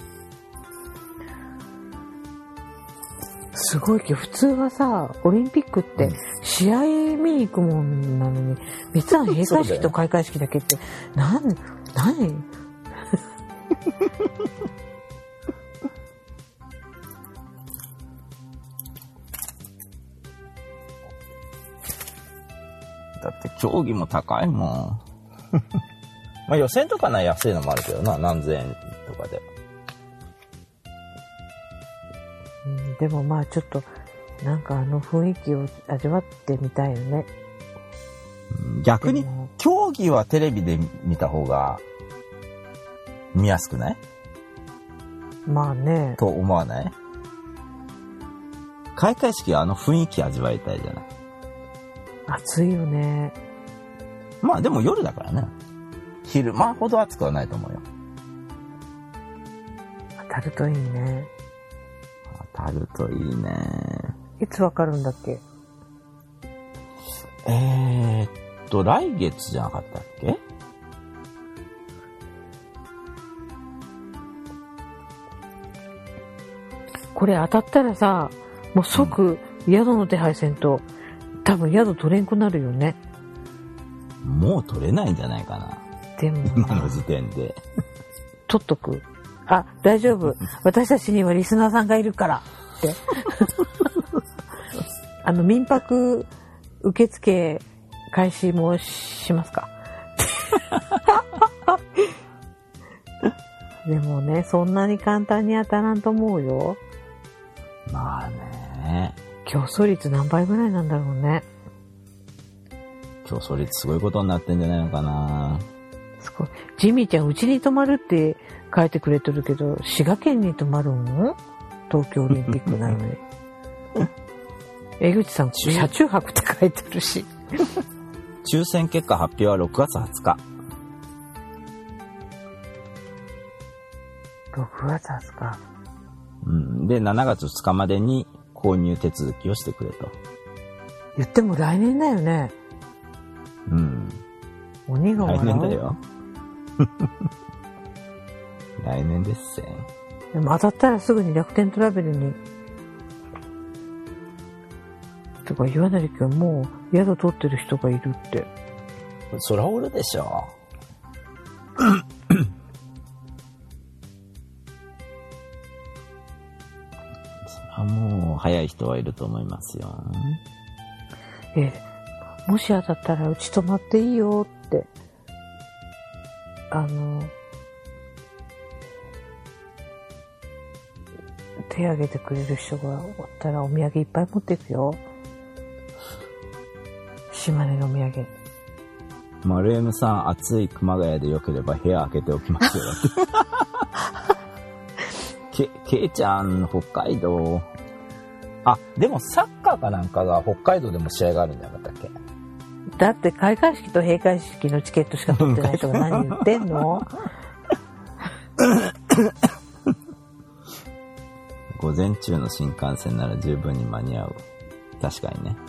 すごいけど、普通はさ、オリンピックって試合見に行くもんなのに、みっつは閉会式と開会式だけって、なん、何だって競技も高いもん。まあ予選とかな安いのもあるけどな、何千円とかで。 うん、でもまあちょっとなんかあの雰囲気を味わってみたいよね。 逆に競技はテレビで見た方が見やすくない？ まあね。 と思わない？開会式はあの雰囲気味わいたいじゃない。 暑いよね。 まあでも夜だからね。昼間ほど暑くはないと思うよ。 当たるといいね。 当たるといいね。 いつわかるんだっけ？ えーっと、来月じゃなかったっけ？ これ当たったらさ、もう即宿の手配せんと、多分宿取れんくなるよね。 もう取れないんじゃないかな。 でも今の時点で。 取っとく。あ、大丈夫。私たちにはリスナーさんがいるからって。あの、民泊受付開始もしますか。でもね、そんなに簡単に当たらんと思うよ。 まあね。 競争率何倍ぐらいなんだろうね。 競争率すごいことになってんじゃないのかな。 すごい。ジミーちゃん、うちに泊まるって書いてくれてるけど、滋賀県に泊まるん？東京オリンピックなのに。江口さん、車中泊って書いてあるし。 抽選結果発表はろくがつはつか。 ろくがつはつか。 うん。で、しちがつふつかまでに購入手続きをしてくれと。 言っても来年だよね。 うん。 鬼が笑う。 来年だよ。来年ですせん。 でも当たったらすぐに楽天トラベルに。とか、岩成くんもう宿取ってる人がいるって。 そらおるでしょ。そらもう早い人はいると思いますよ。 え、もし当たったらうち泊まっていいよって。あの、手挙げてくれる人がおったらお土産いっぱい持っていくよ。島根のお土産。 丸 M さん、暑い熊谷でよければ部屋開けておきますよ。け、けいちゃん、北海道。あ、でもサッカーかなんかが北海道でも試合があるんじゃなかったっけ？ だって開会式と閉会式のチケットしか取ってない人が何言ってんの？ 午前中の新幹線なら十分に間に合う。確かにね。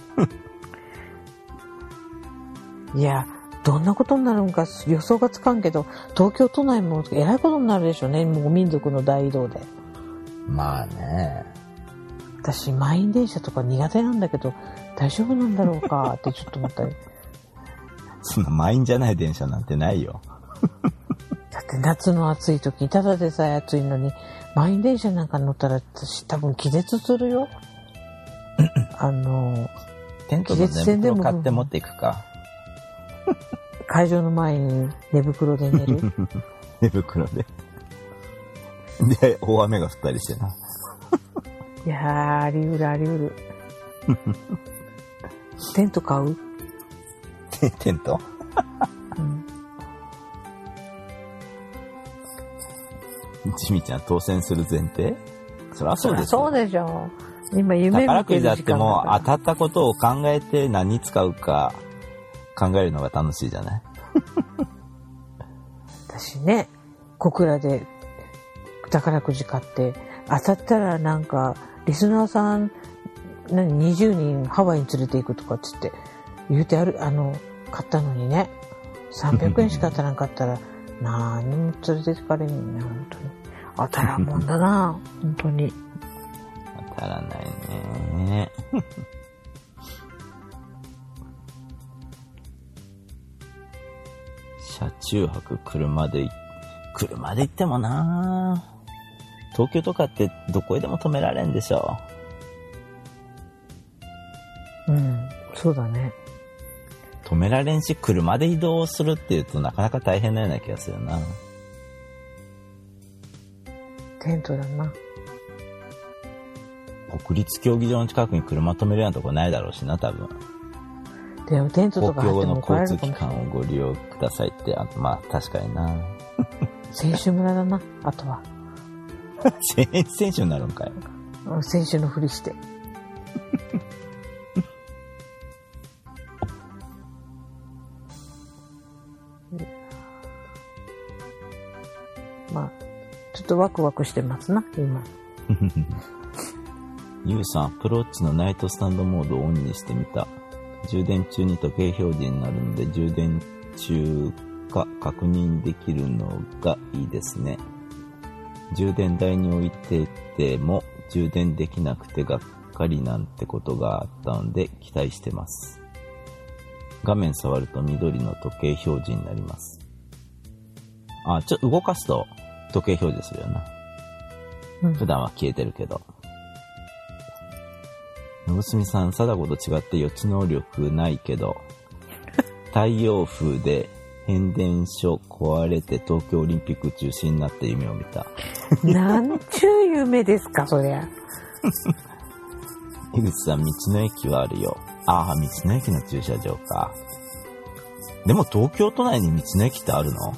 いや、どんなことになるのか予想がつかんけど、東京都内もえらいことになるでしょうね。もう民族の大移動で。 まあね。 私、満員電車とか苦手なんだけど、大丈夫なんだろうかってちょっと思ったり。 そんな満員じゃない電車なんてないよ。 だって夏の暑い時、ただでさえ暑いのに、満員電車なんか乗ったら私多分気絶するよ。あの、 テントの寝袋買って持っていくか。 会場の前に寝袋で寝る。 寝袋で。で、大雨が降ったりしてな。 いやー、あり得るあり得る。テント買う？ テテント、 うん、 ジミちゃん当選する前提？そりゃそうですよ。 そうでしょ。今夢見てる時間宝くじだってもう当たったことを考えて何に使うか考えるのが楽しいじゃない？ 私ね、小倉で宝くじ買って当たったらなんかリスナーさん何にじゅうにんハワイに連れて行くとかっつって言うてある、あの買ったのにね、さんびゃくえんしか当たらんかったら何にも連れて行かれんよね。本当に当たらんもんだな。本当に当たらないね。車中泊車で車で行ってもな、東京とかってどこへでも止められんでしょ。 うん、そうだね。 止められんし、車で移動するっていうとなかなか大変なような気がするな。 テントだな。 国立競技場の近くに車止めるようなとこないだろうしな、多分。 でもテントとか入っても怒られる公共の交通機関をご利用くださいって、あとまあ確かにな。 選手村だな、あとは。 選手になるんかい。 選手のふりして。まあ、ちょっとワクワクしてますな、今。 ゆうさん、アプローチのナイトスタンドモードをオンにしてみた。充電中に時計表示になるので、充電中か確認できるのがいいですね。充電台に置いてても充電できなくてがっかりなんてことがあったので期待してます。画面触ると緑の時計表示になります。あ、ちょっと動かすと時計表示するよな。うん、普段は消えてるけど。のぶすみさん、貞子と違って予知能力ないけど、太陽風で変電所壊れて東京オリンピック中止になって夢を見た。 なんちゅう夢ですか、そりゃ。 江口さん、道の駅はあるよ。ああ、道の駅の駐車場か。でも東京都内に道の駅ってあるの？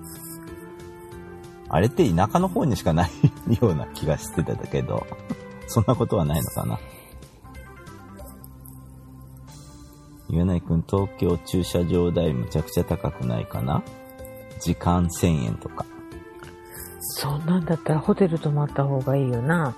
あれって田舎の方にしかないような気がしてたけど、そんなことはないのかな。岩内くん、東京駐車場代むちゃくちゃ高くないかな？時間せんえんとか。 そんなんだったらホテル泊まった方がいいよな。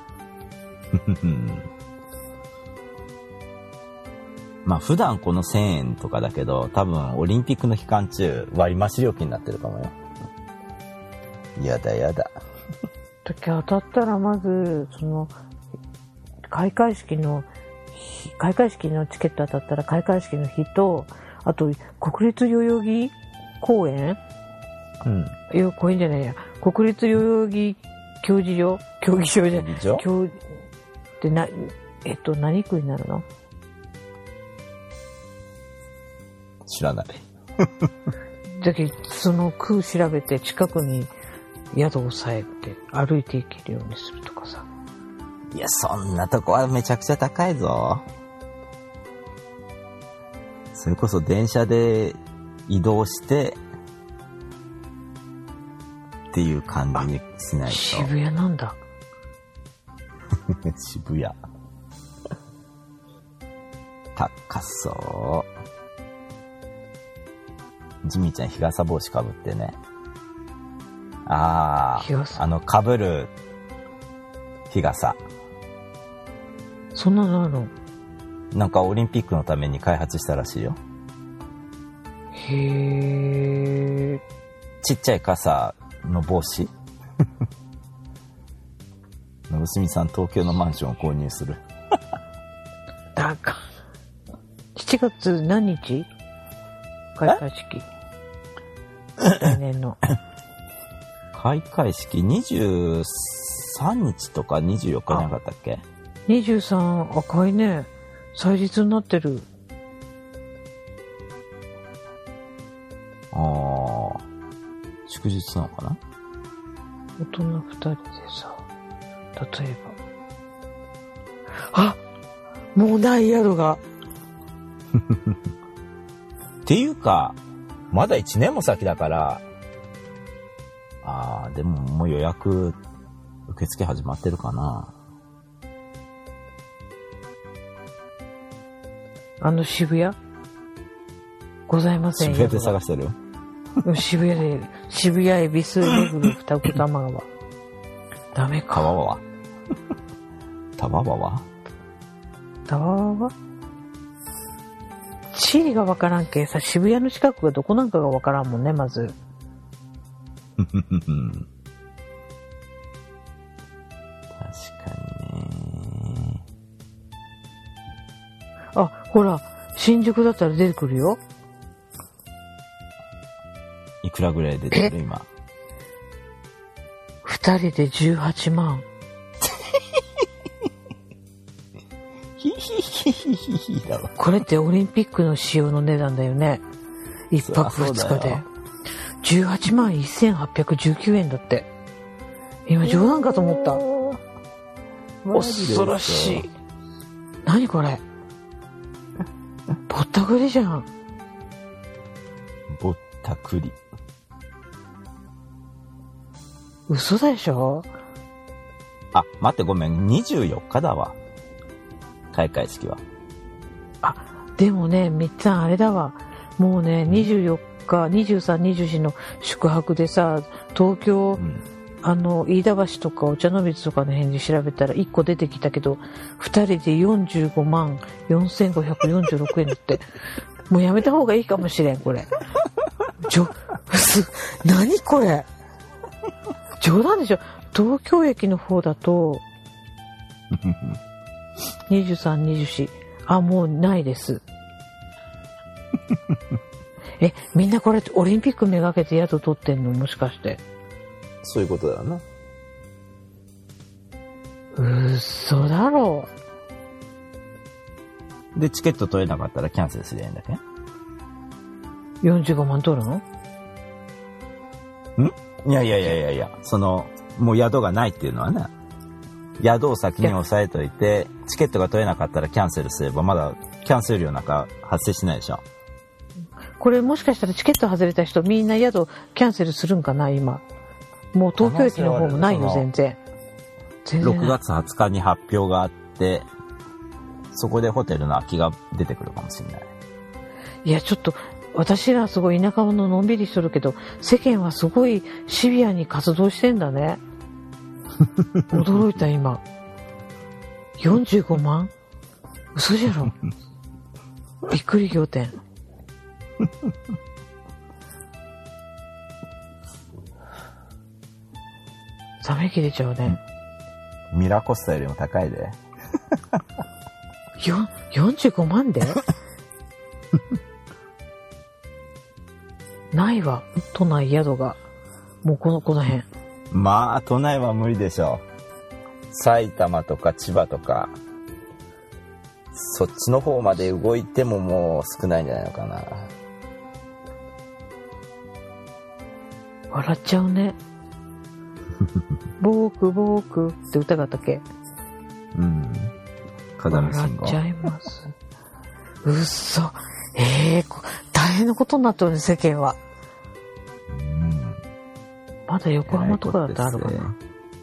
まあ普段このせんえんとかだけど、多分オリンピックの期間中割増料金になってるかもよ。やだやだ。 だけ当たったらまずその開会式の開会式のチケット当たったら開会式の日と、あと国立代々木公園、うん、いや公園じゃないや、国立代々木競技場競技場じゃない競でなえっと何区になるの？ 知らない。 だけどその区調べて近くに宿を抑えて歩いていけるようにするとかさ。 いや、そんなとこはめちゃくちゃ高いぞ。それこそ電車で移動してっていう感じにしないと。 渋谷なんだ。 渋谷。高そう。ジミーちゃん日傘帽子かぶってね。ああ、あのかぶる日傘。 そんなのあるの？ なんかオリンピックのために開発したらしいよ。 へえ。 ちっちゃい傘の帽子。のぶすみさん、東京のマンションを購入する。 だからしちがつ何日？開会式。来年の。 開会式にじゅうさんにちとかにじゅうよっかじゃなかったっけ？ にじゅうさん、赤いね。祭日になってる。 ああ、祝日なのかな？ 大人ふたりでさ、例えば。あ、もうない宿が。 っていうか、まだいちねんも先だから、ああ、でももう予約、受付始まってるかな。 あの渋谷ございません。 渋谷で探してる？ 渋谷で、渋谷恵比寿目黒二子玉川。ダメか。 タワワはタワワはタワワ地理がわからんけさ、渋谷の近くがどこなんかがわからんもんね、まず。 確かにね。 あ、ほら、新宿だったら出てくるよ。 いくらぐらい出てる今？ 二人でじゅうはちまん。 ヒヒヒヒヒヒだわ。 これってオリンピックの仕様の値段だよね。一泊二日で。じゅうはちまんせんはっぴゃくじゅうきゅうえんだって。今冗談かと思った。恐ろしい。何これ。ぼったくりじゃん。 ぼったくり。 嘘でしょ？ あ、待ってごめん。にじゅうよっかだわ。開会式は。 あ、でもね、みっつぁんあれだわ。もうね、にじゅうよっか、にじゅうさん、にじゅうよんの宿泊でさ、東京あの、飯田橋とかお茶の水とかの辺で調べたらいっこ出てきたけど、ふたりでよんじゅうごまんよんせんごひゃくよんじゅうろくえんって、もうやめた方がいいかもしれん、これ。じょ、す、何これ。冗談でしょ。東京駅の方だと、にじゅうさん、にじゅうよん、あ、もうないです。え、みんなこれオリンピックめがけて宿取ってんのもしかして。 そういうことだよな。 うっそだろう。で、チケット取れなかったらキャンセルすりゃいいんだっけ？ よんじゅうごまん取るの？ん？ いやいやいやいやいや、その、もう宿がないっていうのはね、宿を先に押さえといて、チケットが取れなかったらキャンセルすれば、まだキャンセル料なんか発生しないでしょ。 これもしかしたらチケット外れた人みんな宿キャンセルするんかな今。もう東京駅の方もないよ全然。全然ろくがつはつかに発表があって、そこでホテルの空きが出てくるかもしれない。 いやちょっと私らすごい田舎者のんびりしとるけど、世間はすごいシビアに活動してんだね。驚いた今。よんじゅうごまん？嘘じゃろ。びっくり仰天。冷め切れちゃうね。 ミラコスタよりも高いで。 よ、よんじゅうごまんでないわ、都内宿が。もうこの、この辺。 まあ、都内は無理でしょう。埼玉とか千葉とか、そっちの方まで動いてももう少ないんじゃないのかな。 笑っちゃうね。僕僕って歌があったっけ？ うん。風見笑慎吾。 っちゃいます。うっそ。ええー、大変なことになってるね、世間は。 うん。 まだ横浜とかだってあるかな。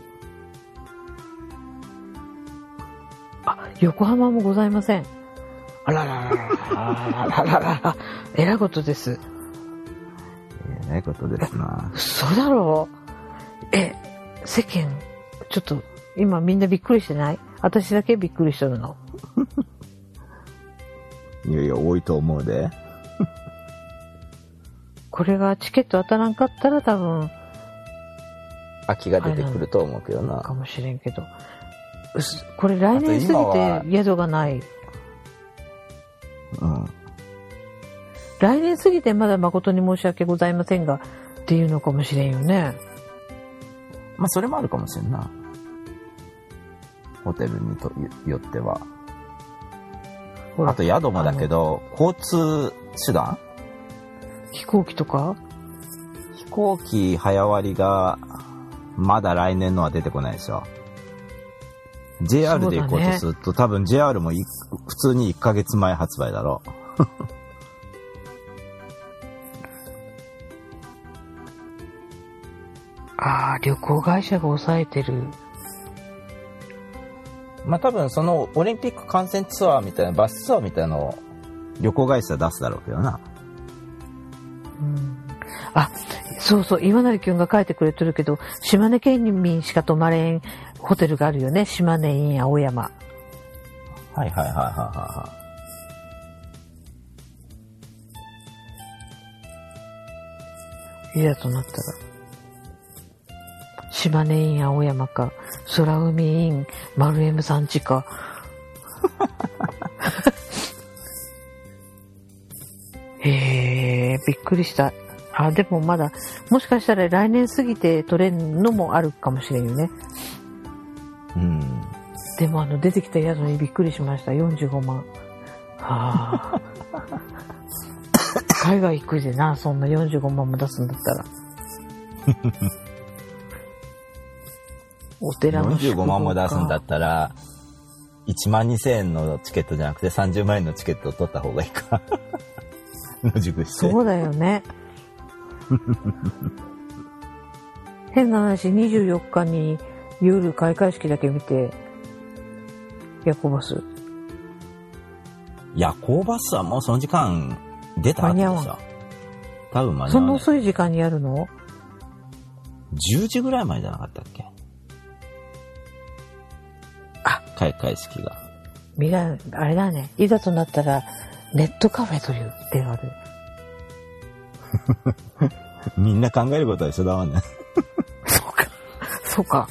あ、横浜もございません。あららららららららら。えらいことです。 えらいことですな。 嘘だろう。え、世間、ちょっと、今みんなびっくりしてない？私だけびっくりしてるの。 いやいや、多いと思うで。 これがチケット当たらんかったら多分、 空きが出てくると思うけどな。 かもしれんけど。うすこれ来年過ぎて宿がない。 うん。 来年過ぎてまだ誠に申し訳ございませんがっていうのかもしれんよね。 まあそれもあるかもしれんな。ホテルにとよっては。あと宿もだけど、交通手段？ 飛行機とか？ 飛行機早割りがまだ来年のは出てこないでしょ。ジェイアール で行こうとすると、ね、多分 ジェイアール も普通にいっかげつまえ発売だろう。 ああ、旅行会社が抑えてる。 まあ多分そのオリンピック観戦ツアーみたいな、バスツアーみたいなのを旅行会社出すだろうけどな。 うん、あ、そうそう、岩成くんが書いてくれてるけど、島根県民しか泊まれんホテルがあるよね。島根イン青山。 はいはいはいはいはい。 いざとなったら。島根イン青山か、空海イン丸 M さんちか。へえ、びっくりした。あ、でもまだ、もしかしたら来年過ぎて取れんのもあるかもしれんよね。 うん。 でもあの、出てきた宿にびっくりしました。よんじゅうごまん。はあ。海外行くでな、そんなよんじゅうごまんも出すんだったら。お寺のよんじゅうごまんも出すんだったら、いちまんにせんえんのチケットじゃなくてさんじゅうまんえんのチケットを取った方がいいか。野宿して。 そうだよね。変な話、にじゅうよっかに夜開会式だけ見て、夜行バス。 夜行バスはもうその時間出た後でしょ。多分間に合わない。 そんな遅い時間にやるの？ じゅうじぐらい前じゃなかったっけ？ あ、 開会式が。 みが、あれだね。いざとなったら、ネットカフェという手がある。 みんな考えることは一緒だわね。 そうか。そうか。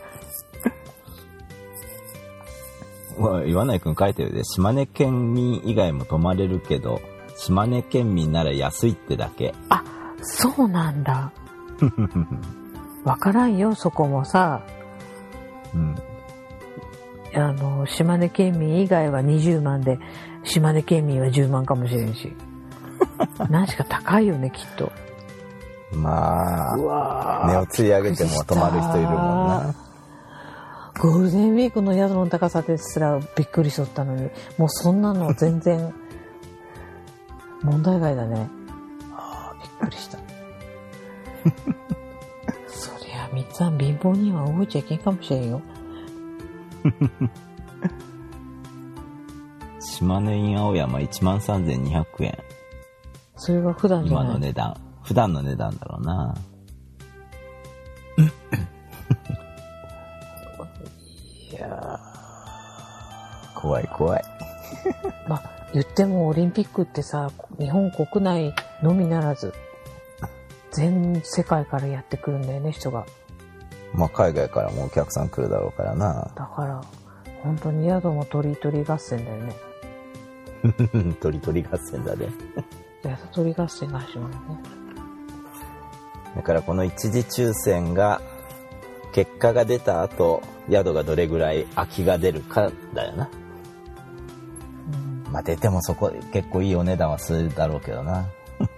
岩内くん書いてるで、島根県民以外も泊まれるけど、島根県民なら安いってだけ。 あ、そうなんだ。わからんよ、そこもさ。 うん。 あの、島根県民以外はにじゅうまんで、島根県民はじゅうまんかもしれんし。何しか高いよね、きっと。 まあ、 うわ値を釣り上げても泊まる人いるもんな。 ゴールデンウィークの宿の高さですらびっくりしとったのに、もうそんなの全然問題外だね。ああ、びっくりした。そりゃみっつぁん貧乏には動いちゃいけんかもしれんよ。 島根イン青山いちまんさんぜんにひゃくえん。 それが普段じゃない。 今の値段。普段の値段だろうな。 いやー、怖い怖い。 まあ言ってもオリンピックってさ、日本国内のみならず全世界からやってくるんだよね、人が。 まあ海外からもお客さん来るだろうからな。 だから本当に宿も鳥鳥合戦だよね。 鳥鳥合戦だね。 宿鳥合戦が始まるね。 だからこの一次抽選が結果が出た後、宿がどれぐらい空きが出るかだよな。うん、まあ出てもそこ結構いいお値段はするだろうけどな。いや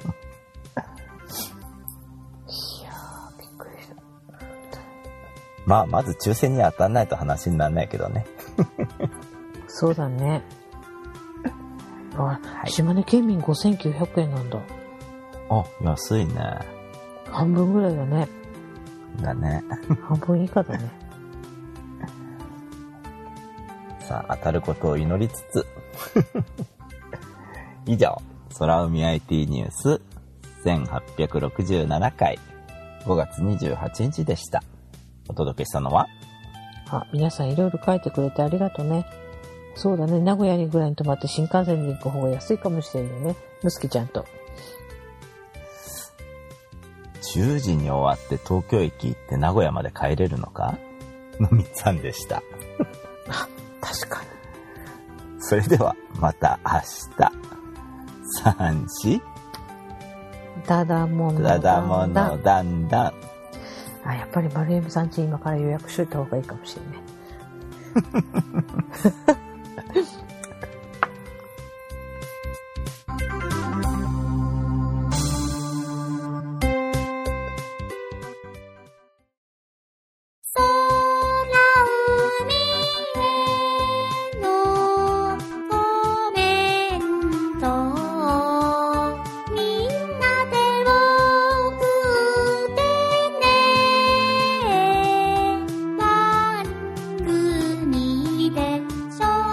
ー、びっくりした。 まあまず抽選に当たんないと話にならないけどね。 そうだね。あ、はい、島根県民ごせんきゅうひゃくえんなんだ。 あ、安いね。 半分ぐらいだね。 だね。 半分以下だね。 さあ、当たることを祈りつつ。以上、空海 アイティー ニュースせんはっぴゃくろくじゅうななかいごがつにじゅうはちにちでした。お届けしたのは、 あ、皆さんいろいろ書いてくれてありがとうね。そうだね、名古屋にぐらいに泊まって新幹線に行く方が安いかもしれんよね。むすきちゃんと。 じゅうじに終わって東京駅行って名古屋まで帰れるのかのみさんでした。 あ、確かに。 それではまた明日。三四。 だだものだだものだんだん。 あ、やっぱり丸山さんち今から予約しといた方がいいかもしれない。 国でしょ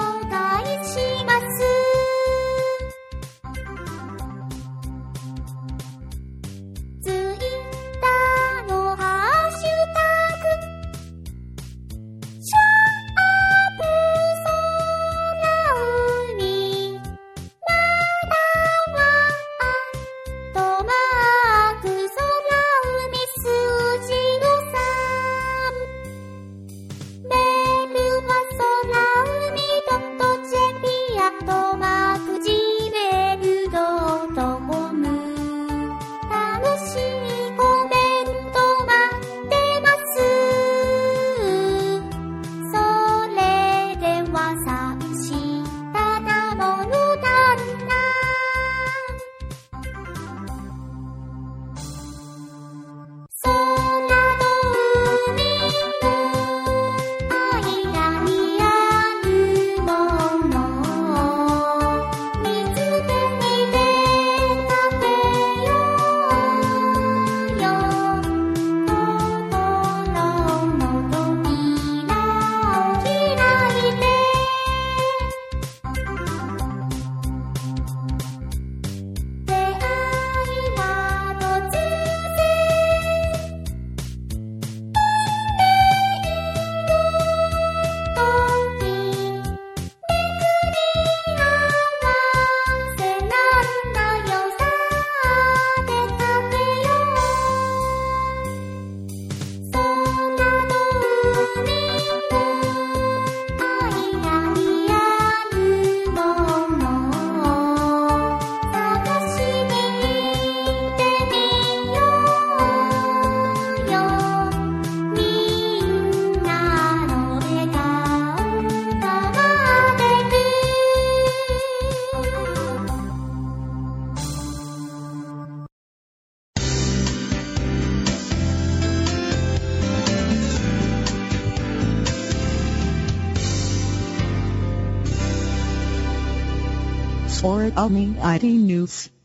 or Omni アイティー News